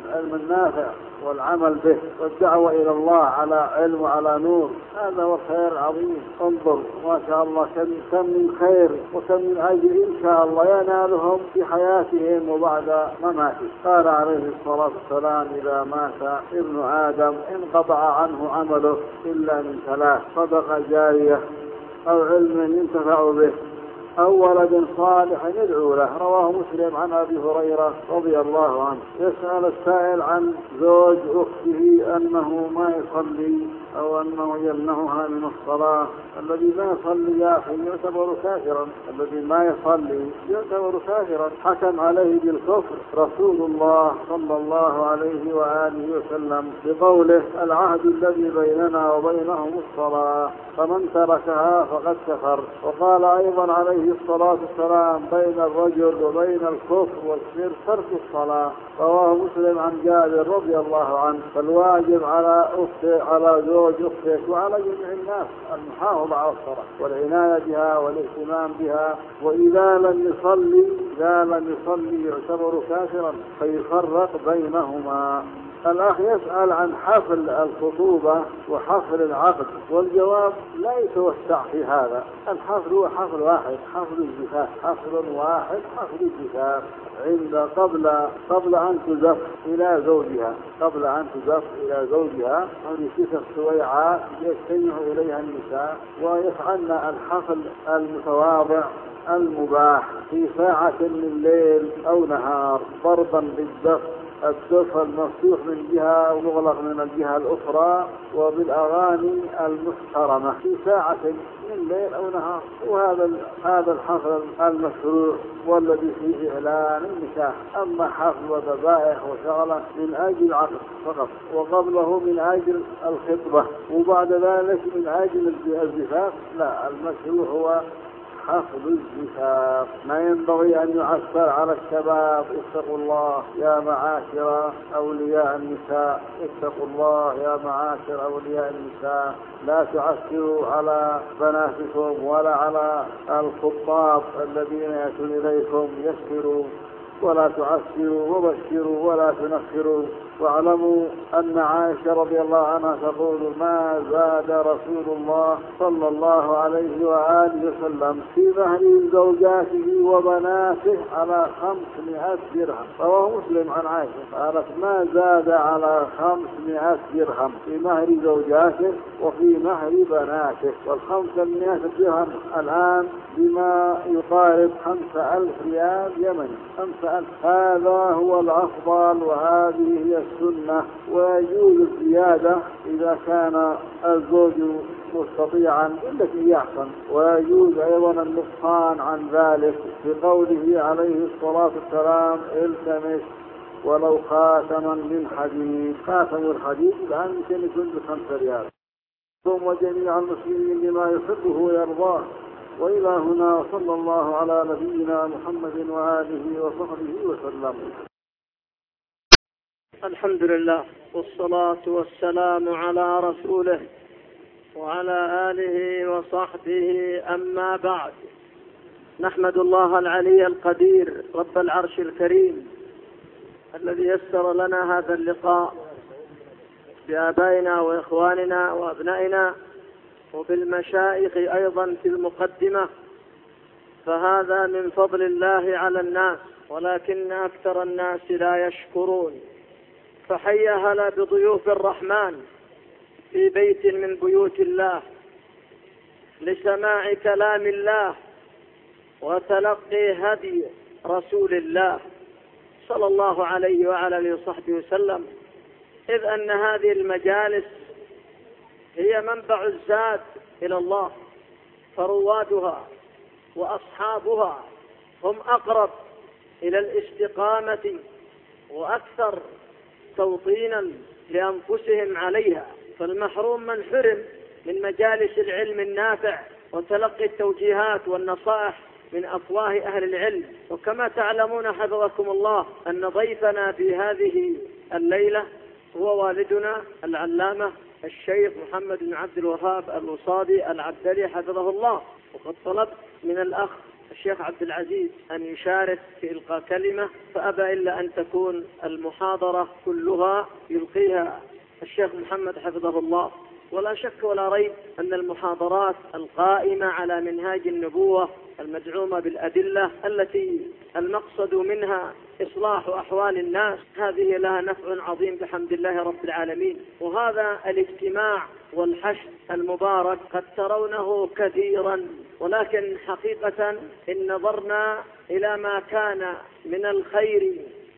العلم النافع والعمل به والدعوة إلى الله على علم وعلى نور، هذا هو الخير العظيم. انظر ما شاء الله كم كم من خير وكم من أجر إن شاء الله ينالهم في حياتهم وبعد مماتهم. قال عليه الصلاة والسلام: إذا مات ابن آدم انقطع عنه عمله إلا من ثلاث: صدقة جارية أو علم ينتفع به أو ولد صالح يدعو له. رواه مسلم عن أبي هريرة رضي الله عنه. يسأل السائل عن زوج أخته أنه ما يصلي أو أنه يمنعها من الصلاة. الذي ما يصلي يا أخي يعتبر كافرا، الذي ما يصلي يعتبر كافرا، حكم عليه بالكفر رسول الله صلى الله عليه وآله وسلم بقوله: العهد الذي بيننا وبينهم الصلاة فمن تركها فقد كفر. وقال أيضا عليه الصلاة والسلام: بين الرجل وبين الكفر والشرك ترك الصلاة. رواه مسلم عن جابر رضي الله عنه. فالواجب على أخته على زوج أختك وعلى جميع الناس المحافظة على الصلاة والعناية بها والاهتمام بها. وإذا لم يصلي إذا لم يصلي يعتبر كافرا فيفرق بينهما. الأخ يسأل عن حفل الخطوبة وحفل العقد، والجواب لا يتوسع في هذا. الحفل هو حفل واحد، حفل الزفاف، حفل واحد حفل الزفاف عند قبل قبل أن تزف إلى زوجها قبل أن تزف إلى زوجها هذه ست سويعات يجتمع إليها النساء ويفعلن الحفل المتواضع المباح في ساعة من الليل أو نهار، ضربا بالدف، الدف المفتوح من جهة ومغلق من الجهة الأخرى، وبالأغاني المحترمة في ساعة من الليل أو نهار. وهذا هذا الحفل المشروع والذي فيه إعلان النكاح. أما حفل وذبائح وشغلة من أجل العقد فقط، وقبله من أجل الخطبة، وبعد ذلك من أجل الزفاف، لا، المشروع هو حفل الزفاف. ما ينبغي أن يعسر على الشباب: اتقوا الله يا معاشر أولياء النساء، اتقوا الله يا معاشر أولياء النساء، لا تعسروا على بناتكم ولا على الخطاب الذين يأتون إليكم، يسروا ولا تعسروا وبشروا ولا تنفروا. واعلموا أن عائشة رضي الله عنها تقول: ما زاد رسول الله صلى الله عليه وآله وسلم في مهر زوجاته وبناته على خمسمائة درهم. رواه مسلم عن عائشة قالت: ما زاد على خمسمائة درهم في مهر زوجاته وفي مهر بناته. والخمسمائة درهم الآن بما يقارب خمسة ألف ريال يمني. خمسة ألف هذا هو الأفضل وهذه هي السنة. ويجوز الزيادة إذا كان الزوج مستطيعا التي يحسن، ويجوز أيضا النقصان عن ذلك بقوله عليه الصلاة والسلام: التمس ولو خاتما من حديد. خاتم الحديد الآن يمكن يكون بخمسة ريال. ثم جميع المسلمين بما يحبه ويرضاه. وإلى هنا صلى الله على نبينا محمد وآله وصحبه وسلم. الحمد لله والصلاة والسلام على رسوله وعلى آله وصحبه. أما بعد، نحمد الله العلي القدير رب العرش الكريم الذي يسر لنا هذا اللقاء بآبائنا وإخواننا وأبنائنا وبالمشايخ أيضا في المقدمة، فهذا من فضل الله على الناس، ولكن أكثر الناس لا يشكرون. فحيا هلا بضيوف الرحمن في بيت من بيوت الله لسماع كلام الله وتلقي هدي رسول الله صلى الله عليه وعلى آله وصحبه وسلم، إذ أن هذه المجالس هي منبع الزاد إلى الله، فروادها وأصحابها هم أقرب إلى الاستقامة وأكثر توطينا لأنفسهم عليها. فالمحروم من حرم من مجالس العلم النافع وتلقي التوجيهات والنصائح من أفواه أهل العلم. وكما تعلمون حفظكم الله أن ضيفنا في هذه الليلة هو والدنا العلامة الشيخ محمد بن عبد الوهاب الوصابي العبدلي حفظه الله. وقد طلبت من الأخ الشيخ عبد العزيز أن يشارك في إلقاء كلمة، فأبى إلا أن تكون المحاضرة كلها يلقيها الشيخ محمد حفظه الله. ولا شك ولا ريب أن المحاضرات القائمة على منهاج النبوة المدعومة بالأدلة التي المقصد منها إصلاح أحوال الناس، هذه لها نفع عظيم بحمد الله رب العالمين. وهذا الاجتماع والحشد المبارك قد ترونه كثيرا، ولكن حقيقة إن نظرنا إلى ما كان من الخير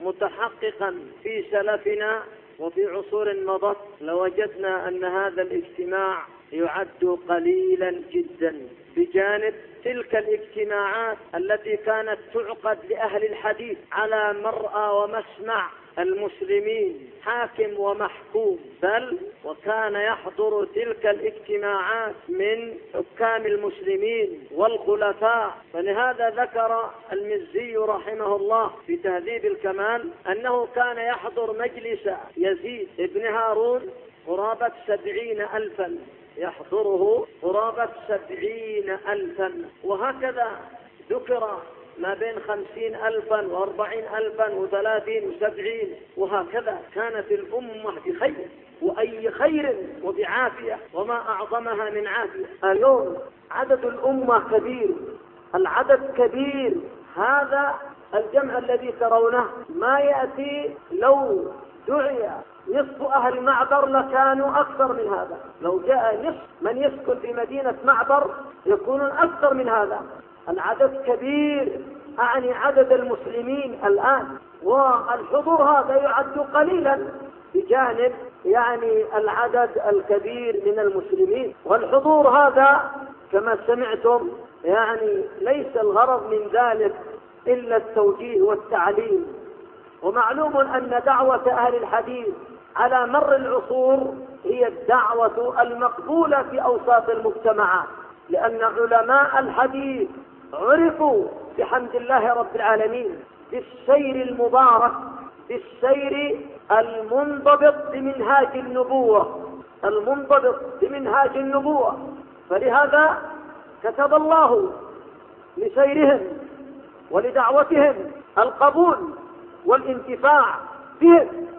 متحققا في سلفنا وفي عصور مضت لوجدنا أن هذا الاجتماع يعد قليلا جدا بجانب تلك الاجتماعات التي كانت تعقد لأهل الحديث على مرأى ومسمع المسلمين حاكم ومحكوم، بل وكان يحضر تلك الاجتماعات من حكام المسلمين والخلفاء. فلهذا ذكر المزي رحمه الله في تهذيب الكمال أنه كان يحضر مجلس يزيد ابن هارون قرابة سبعين ألفا، يحضره قرابة سبعين ألفا، وهكذا ذكر ما بين خمسين ألفا وأربعين ألفا وثلاثين وسبعين، وهكذا كانت الأمة بخير وأي خير وبعافية، وما أعظمها من عافية. اليوم عدد الأمة كبير، العدد كبير، هذا الجمع الذي ترونه ما يأتي لو دعي نصف أهل معبر لكانوا أكثر من هذا، لو جاء نصف من يسكن في مدينة معبر يكونون أكثر من هذا. العدد كبير، أعني عدد المسلمين الآن، والحضور هذا يعد قليلا بجانب يعني العدد الكبير من المسلمين. والحضور هذا كما سمعتم يعني ليس الغرض من ذلك إلا التوجيه والتعليم. ومعلوم أن دعوة أهل الحديث على مر العصور هي الدعوة المقبولة في أوساط المجتمعات، لأن علماء الحديث عرفوا بحمد الله رب العالمين بالسير المبارك، بالسير المنضبط بمنهاج النبوة، المنضبط بمنهاج النبوة. فلهذا كتب الله لسيرهم ولدعوتهم القبول والانتفاع بهم.